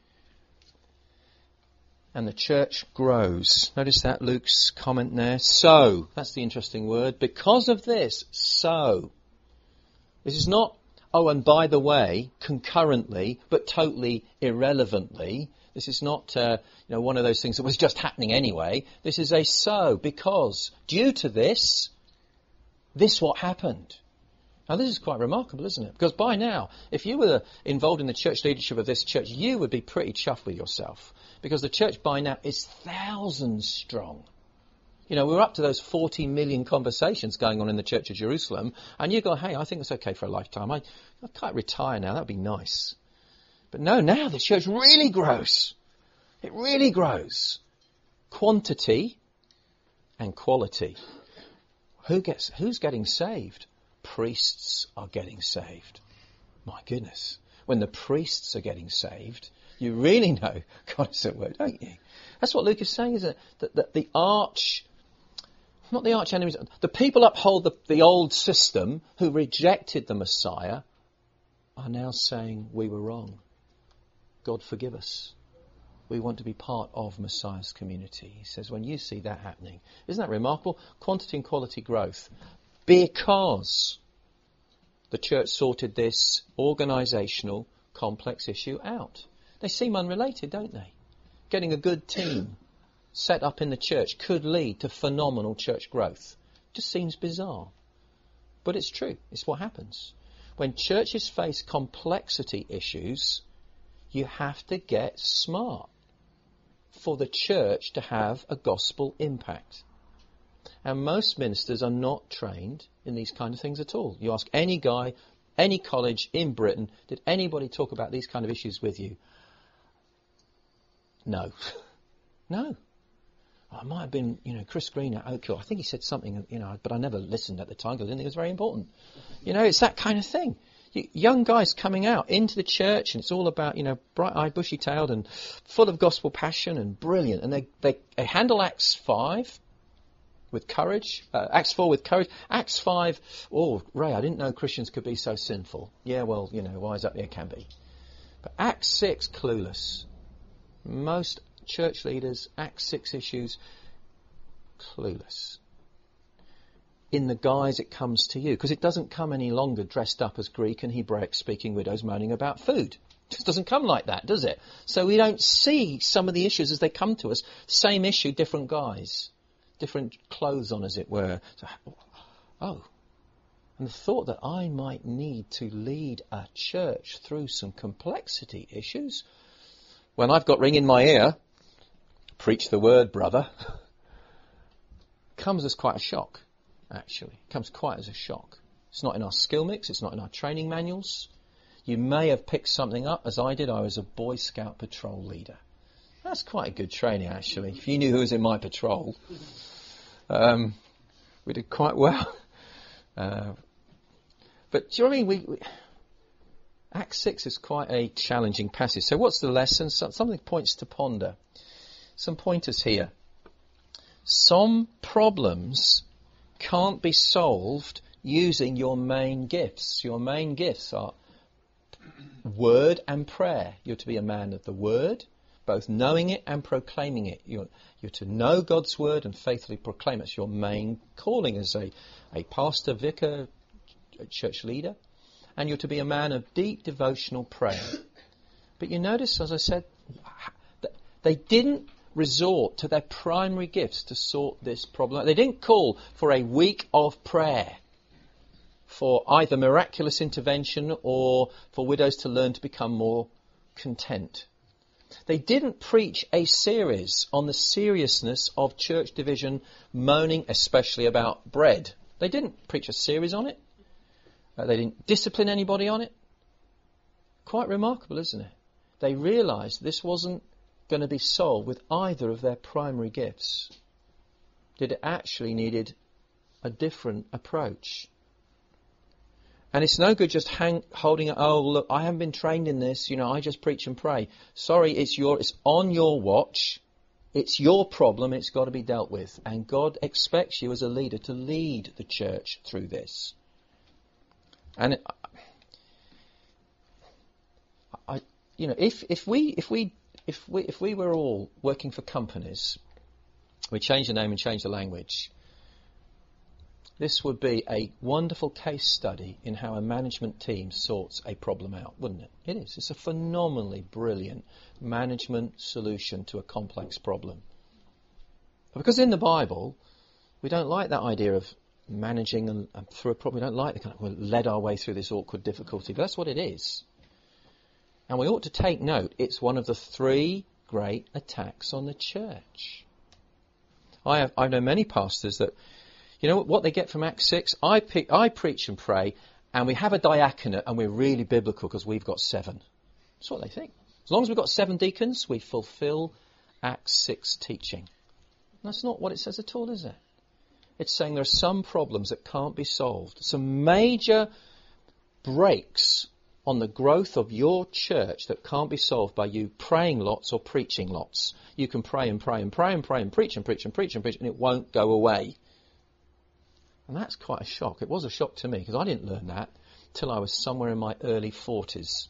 And the church grows. Notice that, Luke's comment there. So, that's the interesting word. Because of this, so. This is not, oh, and by the way, concurrently, but totally irrelevantly. This is not, uh, you know, one of those things that was just happening anyway. This is a so, because due to this, this what happened. Now, this is quite remarkable, isn't it? Because by now, if you were involved in the church leadership of this church, you would be pretty chuffed with yourself. Because the church by now is thousands strong. You know, we're up to those forty million conversations going on in the Church of Jerusalem, and you go, hey, I think it's okay for a lifetime. I, I can't retire now, that would be nice. But no, now the church really grows. It really grows. Quantity and quality. Who gets, who's getting saved? Priests are getting saved. My goodness. When the priests are getting saved, you really know God is at work, don't you? That's what Luke is saying, isn't it? That, that the arch, not the arch enemies, the people uphold the, the old system who rejected the Messiah are now saying we were wrong. God forgive us. We want to be part of Messiah's community. He says, when you see that happening, isn't that remarkable? Quantity and quality growth. Because the church sorted this organisational complex issue out. They seem unrelated, don't they? Getting a good team set up in the church could lead to phenomenal church growth. Just seems bizarre. But it's true. It's what happens. When churches face complexity issues, you have to get smart for the church to have a gospel impact. And most ministers are not trained in these kind of things at all. You ask any guy, any college in Britain, did anybody talk about these kind of issues with you? No. No. I might have been, you know, Chris Green at Oak Hill. I think he said something, you know, but I never listened at the time because I didn't think it was very important. You know, it's that kind of thing. You, young guys coming out into the church, and it's all about, you know, bright-eyed, bushy-tailed and full of gospel passion and brilliant. And they, they, they handle Acts five with courage. Uh, Acts four with courage. Acts five, oh, Ray, I didn't know Christians could be so sinful. Yeah, well, you know, wise up there can be. But Acts six, clueless. Most church leaders, Acts six issues, clueless. In the guise it comes to you, because it doesn't come any longer dressed up as Greek and Hebraic speaking widows moaning about food. It just doesn't come like that, does it? So we don't see some of the issues as they come to us. Same issue, different guys, different clothes on, as it were. So, oh, and the thought that I might need to lead a church through some complexity issues, when I've got ring in my ear, preach the word, brother, comes as quite a shock, actually. It comes quite as a shock. It's not in our skill mix, it's not in our training manuals. You may have picked something up, as I did. I was a Boy Scout patrol leader. That's quite a good training, actually. If you knew who was in my patrol, um, we did quite well. Uh, but do you know what I mean? We, we, Acts six is quite a challenging passage. So what's the lesson? So, something points to ponder. Some pointers here. Some problems can't be solved using your main gifts. Your main gifts are word and prayer. You're to be a man of the word, both knowing it and proclaiming it. You're, you're to know God's word and faithfully proclaim it. It's your main calling as a, a pastor, vicar, a church leader. And you're to be a man of deep devotional prayer. But you notice, as I said, they didn't resort to their primary gifts to sort this problem out. They didn't call for a week of prayer for either miraculous intervention or for widows to learn to become more content. They didn't preach a series on the seriousness of church division, moaning especially about bread. They didn't preach a series on it. Uh, they didn't discipline anybody on it. Quite remarkable, isn't it? They realised this wasn't going to be solved with either of their primary gifts. That it actually needed a different approach. And it's no good just hang, holding it, oh, look, I haven't been trained in this, you know, I just preach and pray. Sorry, it's your, it's on your watch. It's your problem. It's got to be dealt with. And God expects you as a leader to lead the church through this. And it, I, you know, if, if we, if we, if we, if we were all working for companies, we change the name and change the language, this would be a wonderful case study in how a management team sorts a problem out, wouldn't it? It is. It's a phenomenally brilliant management solution to a complex problem. But because in the Bible, we don't like that idea of managing and, and through a problem. We don't like the kind of, we led our way through this awkward difficulty. But that's what it is. And we ought to take note. It's one of the three great attacks on the church. I have, I know many pastors that, you know what they get from Acts six? I, pick, I preach and pray, and we have a diaconate, and we're really biblical because we've got seven. That's what they think. As long as we've got seven deacons, we fulfill Acts six teaching. That's not what it says at all, is it? It's saying there are some problems that can't be solved. Some major breaks on the growth of your church that can't be solved by you praying lots or preaching lots. You can pray and pray and pray and pray and preach and preach and preach and preach, and it won't go away. And that's quite a shock. It was a shock to me because I didn't learn that till I was somewhere in my early forties.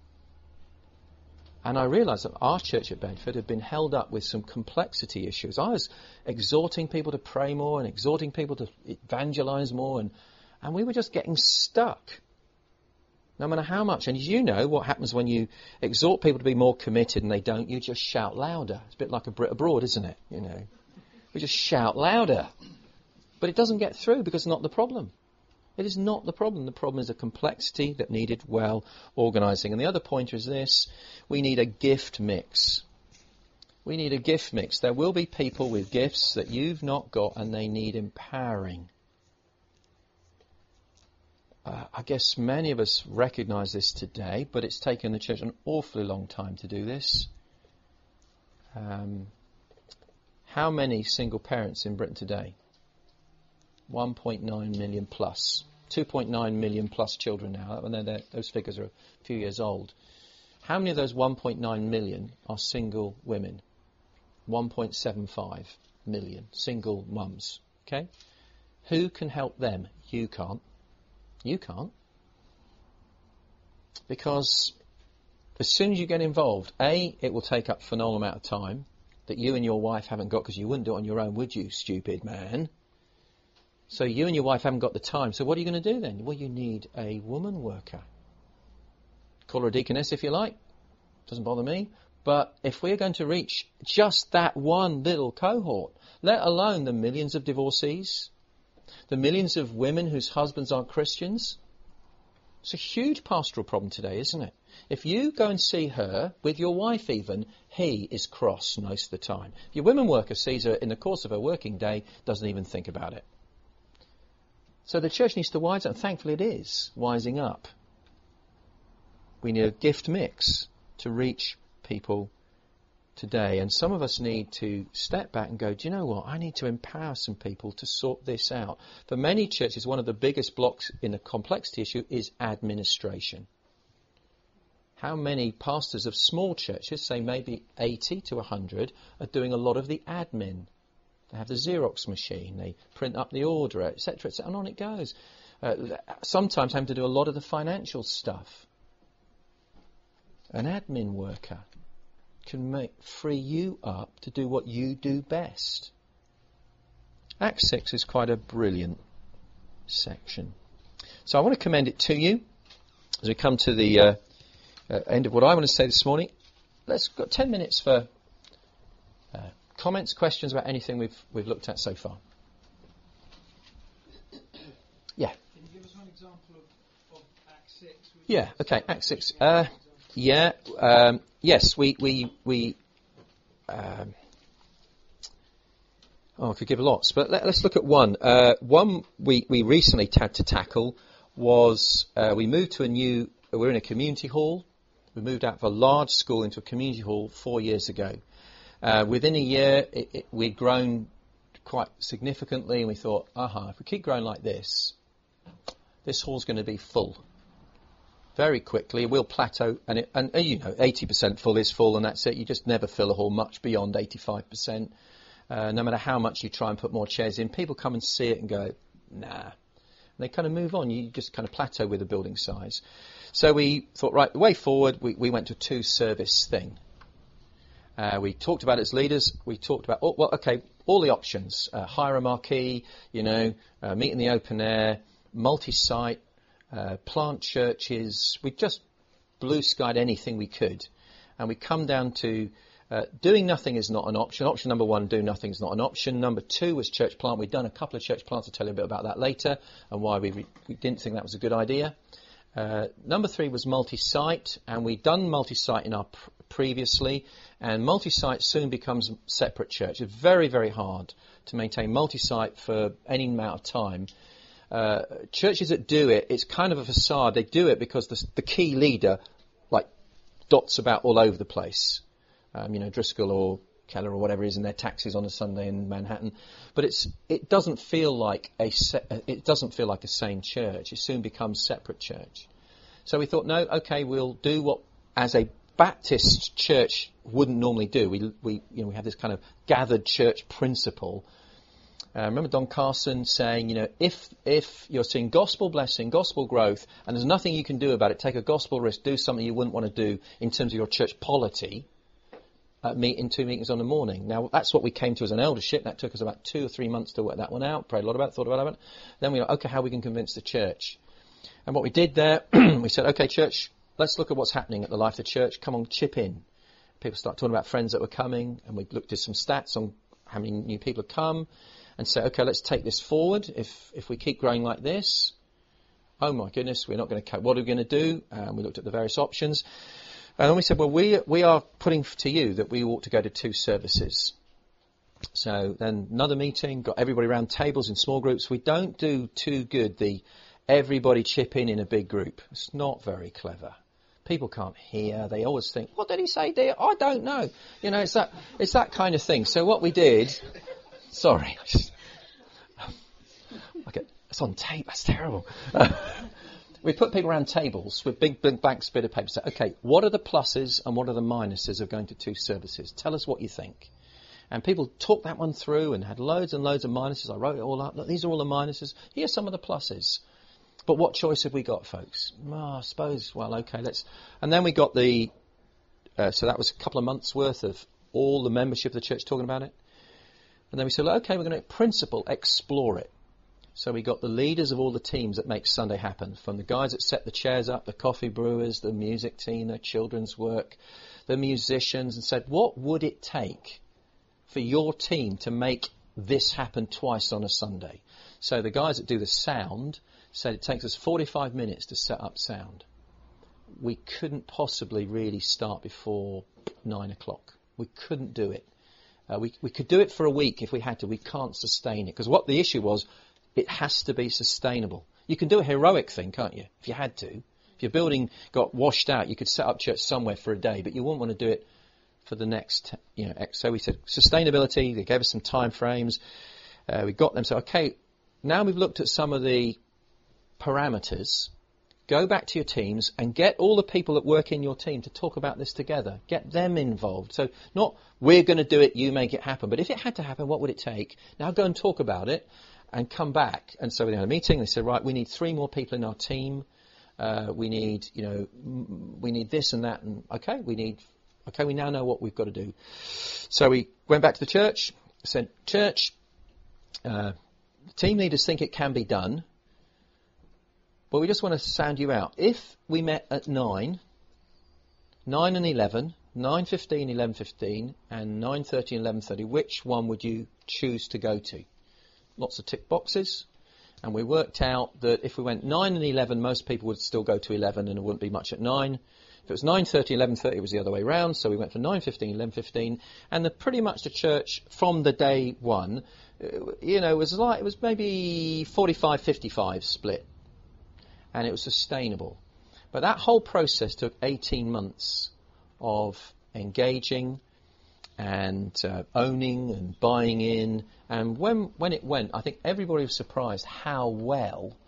And I realised that our church at Bedford had been held up with some complexity issues. I was exhorting people to pray more and exhorting people to evangelise more, and, and we were just getting stuck. No matter how much. And as you know, what happens when you exhort people to be more committed and they don't, you just shout louder. It's a bit like a Brit abroad, isn't it? You know, we just shout louder. But it doesn't get through because it's not the problem. It is not the problem. The problem is a complexity that needed well organising. And the other pointer is this. We need a gift mix. We need a gift mix. There will be people with gifts that you've not got and they need empowering. Uh, I guess many of us recognise this today, but it's taken the church an awfully long time to do this. Um, how many single parents in Britain today? one point nine million plus. two point nine million plus children now. And those figures are a few years old. How many of those one point nine million are single women? one point seven five million single mums. Okay? Who can help them? You can't. You can't. Because as soon as you get involved, A, it will take up a phenomenal amount of time that you and your wife haven't got because you wouldn't do it on your own, would you, stupid man? So you and your wife haven't got the time. So what are you going to do then? Well, you need a woman worker. Call her a deaconess if you like. Doesn't bother me. But if we're going to reach just that one little cohort, let alone the millions of divorcees, the millions of women whose husbands aren't Christians, it's a huge pastoral problem today, isn't it? If you go and see her, with your wife even, he is cross most of the time. If your women worker sees her in the course of her working day, doesn't even think about it. So the church needs to wise up. Thankfully it is wising up. We need a gift mix to reach people today. And some of us need to step back and go, do you know what? I need to empower some people to sort this out. For many churches, one of the biggest blocks in the complexity issue is administration. How many pastors of small churches, say maybe eighty to one hundred, are doing a lot of the admin? They have the Xerox machine, they print up the order, et cetera, et cetera, and on it goes. Uh, sometimes having to do a lot of the financial stuff. An admin worker can make, free you up to do what you do best. Acts six is quite a brilliant section. So I want to commend it to you as we come to the uh, uh, end of what I want to say this morning. Let's got ten minutes for uh, comments, questions about anything we've we've looked at so far. Yeah. Can you give us one example of, of Acts six? Yeah. Okay. Acts six. Uh, yeah. Um, yes. We we we. Um, oh, I could give lots, but let, let's look at one. Uh, one we we recently had to tackle was uh, we moved to a new. We're in a community hall. We moved out of a large school into a community hall four years ago. Uh, within a year, it, it, we'd grown quite significantly, and we thought, aha, if we keep growing like this, this hall's going to be full. Very quickly, we'll plateau, and, it, and uh, you know, eighty percent full is full, and that's it. You just never fill a hall much beyond eighty-five percent. Uh, no matter how much you try and put more chairs in, people come and see it and go, nah. And they kind of move on. You just kind of plateau with the building size. So we thought, right, the way forward, we, we went to a two-service thing. Uh, we talked about it as leaders. We talked about, oh, well, okay, all the options. Uh, hire a marquee, you know, uh, meet in the open air, multi-site, uh, plant churches. We just blue-skied anything we could. And we come down to uh, doing nothing is not an option. Option number one, do nothing is not an option. Number two was church plant. We'd done a couple of church plants. I'll tell you a bit about that later and why we, re- we didn't think that was a good idea. Uh, number three was multi-site, and we'd done multi-site in our pr- previously, and multi-site soon becomes separate church. It's very, very hard to maintain multi-site for any amount of time. Uh, churches that do it, it's kind of a facade. They do it because the, the key leader, like, dots about all over the place. Um, you know, Driscoll or Keller or whatever it is in their taxis on a Sunday in Manhattan. But it's it doesn't feel like a se- it doesn't feel like a same church. It soon becomes separate church. So we thought, no, okay, we'll do what as a Baptist church wouldn't normally do. We we you know we have this kind of gathered church principle. Uh, remember Don Carson saying, you know, if if you're seeing gospel blessing, gospel growth, and there's nothing you can do about it, take a gospel risk, do something you wouldn't want to do in terms of your church polity. Uh, meet in two meetings on the morning. Now, that's what we came to as an eldership. That took us about two or three months to work that one out. Prayed a lot about it, thought about it. Then we were, okay, how we can convince the church. And what we did there, we said, okay, church, let's look at what's happening at the life of the church. Come on, chip in. People start talking about friends that were coming, and we looked at some stats on how many new people have come, and said, okay, let's take this forward. If if we keep growing like this, oh my goodness, we're not going to cope. What are we going to do? And we looked at the various options. And then we said, well, we we are putting to you that we ought to go to two services. So then another meeting, got everybody around tables in small groups. We don't do too good the everybody chip in in a big group. It's not very clever. People can't hear. They always think, what did he say there? I don't know. You know, it's that it's that kind of thing. So what we did, sorry, okay, it's on tape. That's terrible. We put people around tables with big, big blank bit of paper. Say, okay, what are the pluses and what are the minuses of going to two services? Tell us what you think. And people talked that one through and had loads and loads of minuses. I wrote it all up. Look, these are all the minuses. Here's some of the pluses. But what choice have we got, folks? Oh, I suppose, well, okay, let's... And then we got the... Uh, so that was a couple of months' worth of all the membership of the church talking about it. And then we said, okay, we're going to principle, explore it. So we got the leaders of all the teams that make Sunday happen, from the guys that set the chairs up, the coffee brewers, the music team, the children's work, the musicians, and said, what would it take for your team to make this happen twice on a Sunday? So the guys that do the sound said it takes us forty-five minutes to set up sound. We couldn't possibly really start before nine o'clock. We couldn't do it. Uh, we, we could do it for a week if we had to. We can't sustain it. Because what the issue was, it has to be sustainable. You can do a heroic thing, can't you, if you had to. If your building got washed out, you could set up church somewhere for a day, but you wouldn't want to do it for the next, you know, so we said sustainability. They gave us some time frames. Uh, we got them. So, okay, now we've looked at some of the parameters. Go back to your teams and get all the people that work in your team to talk about this together. Get them involved. So not we're going to do it, you make it happen. But if it had to happen, what would it take? Now go and talk about it and come back. And so we had a meeting. They said, right, we need three more people in our team. Uh, we need, you know, m- we need this and that. And okay, we need, okay, we now know what we've got to do. So we went back to the church, said, church, uh, team leaders think it can be done. But we just want to sound you out. If we met at nine, nine and eleven, nine fifteen, eleven fifteen, and nine thirty and eleven thirty, which one would you choose to go to? Lots of tick boxes. And we worked out that if we went nine and eleven, most people would still go to eleven and it wouldn't be much at nine. If it was nine thirty, eleven thirty, it was the other way round. So we went for nine fifteen, eleven fifteen. And the, pretty much the church from the day one, you know, was like, it was maybe forty-five fifty-five split. And it was sustainable. But that whole process took eighteen months of engaging and uh, owning and buying in. And when when it went, I think everybody was surprised how well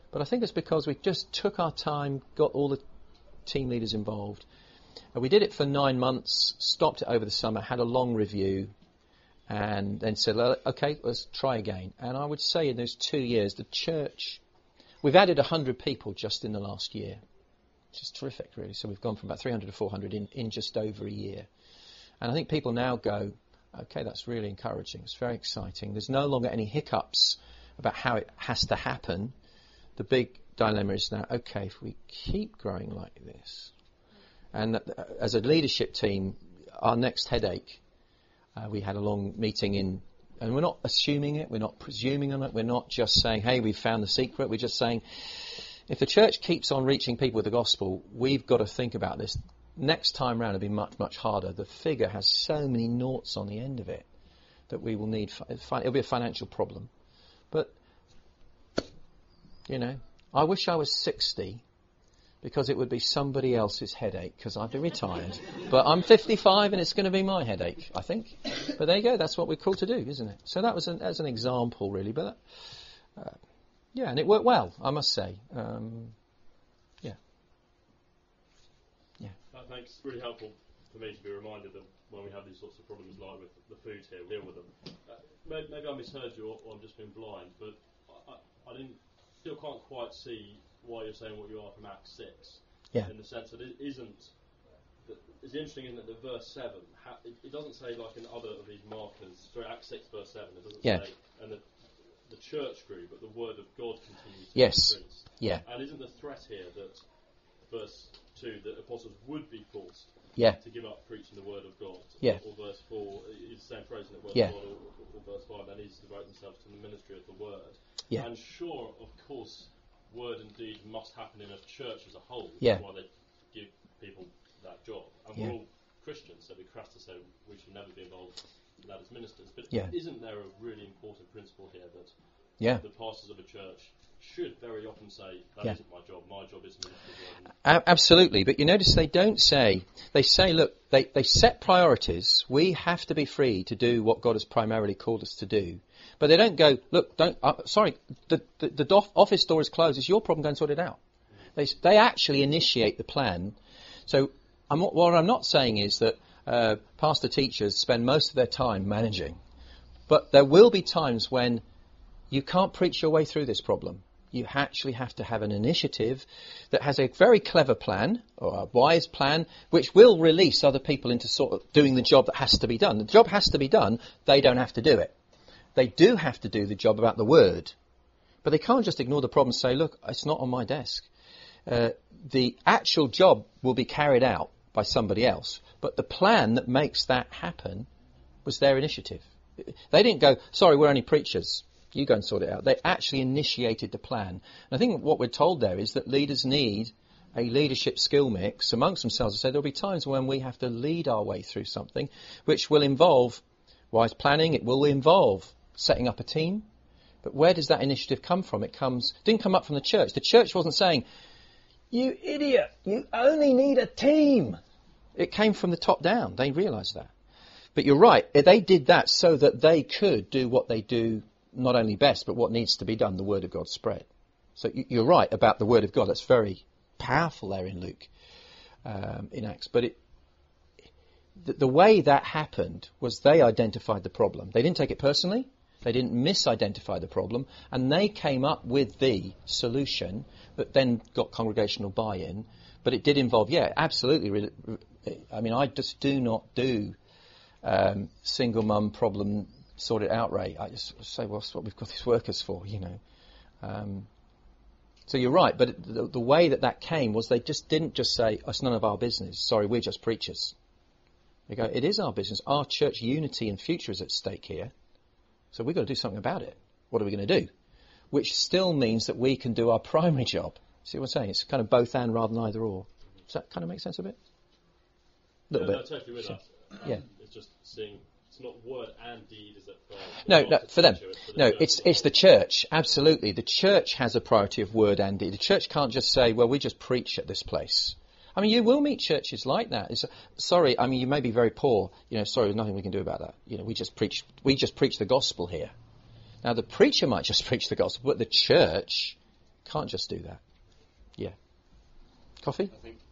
But I think it's because we just took our time, got all the team leaders involved. And we did it for nine months, stopped it over the summer, had a long review, and then said, OK, let's try again. And I would say in those two years, the church, we've added one hundred people just in the last year, which is terrific, really. So we've gone from about three hundred to four hundred in, in just over a year. And I think people now go, OK, that's really encouraging. It's very exciting. There's no longer any hiccups about how it has to happen. The big dilemma is now, OK, if we keep growing like this, and uh, as a leadership team, our next headache, uh, we had a long meeting in, and we're not assuming it, we're not presuming on it, we're not just saying, hey, we've found the secret, we're just saying, if the church keeps on reaching people with the gospel, we've got to think about this. Next time round it'll be much, much harder. The figure has so many noughts on the end of it that we will need, it'll be a financial problem. But, you know, I wish I was sixty, because it would be somebody else's headache, because I'd be retired. But I'm fifty-five and it's going to be my headache, I think. But there you go, that's what we're called to do, isn't it? So that was an, as an example, really. But uh, yeah, and it worked well, I must say. Um, yeah. Yeah. That makes it really helpful for me to be reminded that when we have these sorts of problems like with the food here, we deal with them. Uh, maybe, maybe I misheard you or, or I'm just being blind, but I, I, I didn't, still can't quite see why you're saying what you are from Acts six, yeah. in the sense that it isn't. That it's interesting, isn't it? That verse seven, ha, it, it doesn't say like in other of these markers. Sorry, Acts six verse seven. It doesn't yeah. say, and the, the church grew, but the word of God continues to yes. increase. Yeah. And isn't the threat here that verse two, that apostles would be forced yeah. to give up preaching the word of God? Yeah. Or, or verse four is the same phrase in it. Word yeah. of God, or, or, or verse five, they need to devote themselves to the ministry of the word. Yeah. And sure, of course, word and deed must happen in a church as a whole. Yeah. That's why they give people that job. And yeah. we're all Christians, so it'd be crass to say we should never be involved in that as ministers. But yeah. isn't there a really important principle here that yeah. the pastors of a church should very often say, that yeah. isn't my job, my job is to minister the word. A- absolutely, but you notice they don't say, they say, look, they, they set priorities. We have to be free to do what God has primarily called us to do. But they don't go, look, don't, uh, sorry, the, the, the dof- office door is closed, it's your problem, go and sort it out. They, they actually initiate the plan. So I'm, what I'm not saying is that uh, pastor teachers spend most of their time managing. But there will be times when you can't preach your way through this problem. You actually have to have an initiative that has a very clever plan, or a wise plan, which will release other people into sort of doing the job that has to be done. The job has to be done, they don't have to do it. They do have to do the job about the word. But they can't just ignore the problem and say, look, it's not on my desk. Uh, the actual job will be carried out by somebody else. But the plan that makes that happen was their initiative. They didn't go, sorry, we're only preachers. You go and sort it out. They actually initiated the plan. And I think what we're told there is that leaders need a leadership skill mix amongst themselves. I say there'll be times when we have to lead our way through something which will involve wise planning. It will involve setting up a team. But where does that initiative come from? It comes didn't come up from the church. The church wasn't saying, you idiot, you only need a team. It came from the top down. They realised that. But you're right. They did that so that they could do what they do not only best, but what needs to be done, the word of God spread. So you're right about the word of God. That's very powerful there in Luke, um, in Acts. But it, the, the way that happened was they identified the problem. They didn't take it personally. They didn't misidentify the problem. And they came up with the solution that then got congregational buy-in. But it did involve, yeah, absolutely. I mean, I just do not do um, single mum problem sort it out, Ray. I just say, well, that's what we've got these workers for, you know. Um, so you're right, but the, the way that that came was they just didn't just say, oh, it's none of our business. Sorry, we're just preachers. They go, it is our business. Our church unity and future is at stake here. So we've got to do something about it. What are we going to do? Which still means that we can do our primary job. See what I'm saying? It's kind of both and rather than either or. Does that kind of make sense a bit? A little no, bit. No, totally with Sure. that. Um, yeah. It's just seeing... It's not word and deed, is it? For, no, no, for them. It's for the no, it's it's the church. Absolutely, the church has a priority of word and deed. The church can't just say, "Well, we just preach at this place." I mean, you will meet churches like that. It's, sorry, I mean, you may be very poor. You know, sorry, there's nothing we can do about that. You know, we just preach. We just preach the gospel here. Now, the preacher might just preach the gospel, but the church Can't just do that. Yeah. Coffee? I think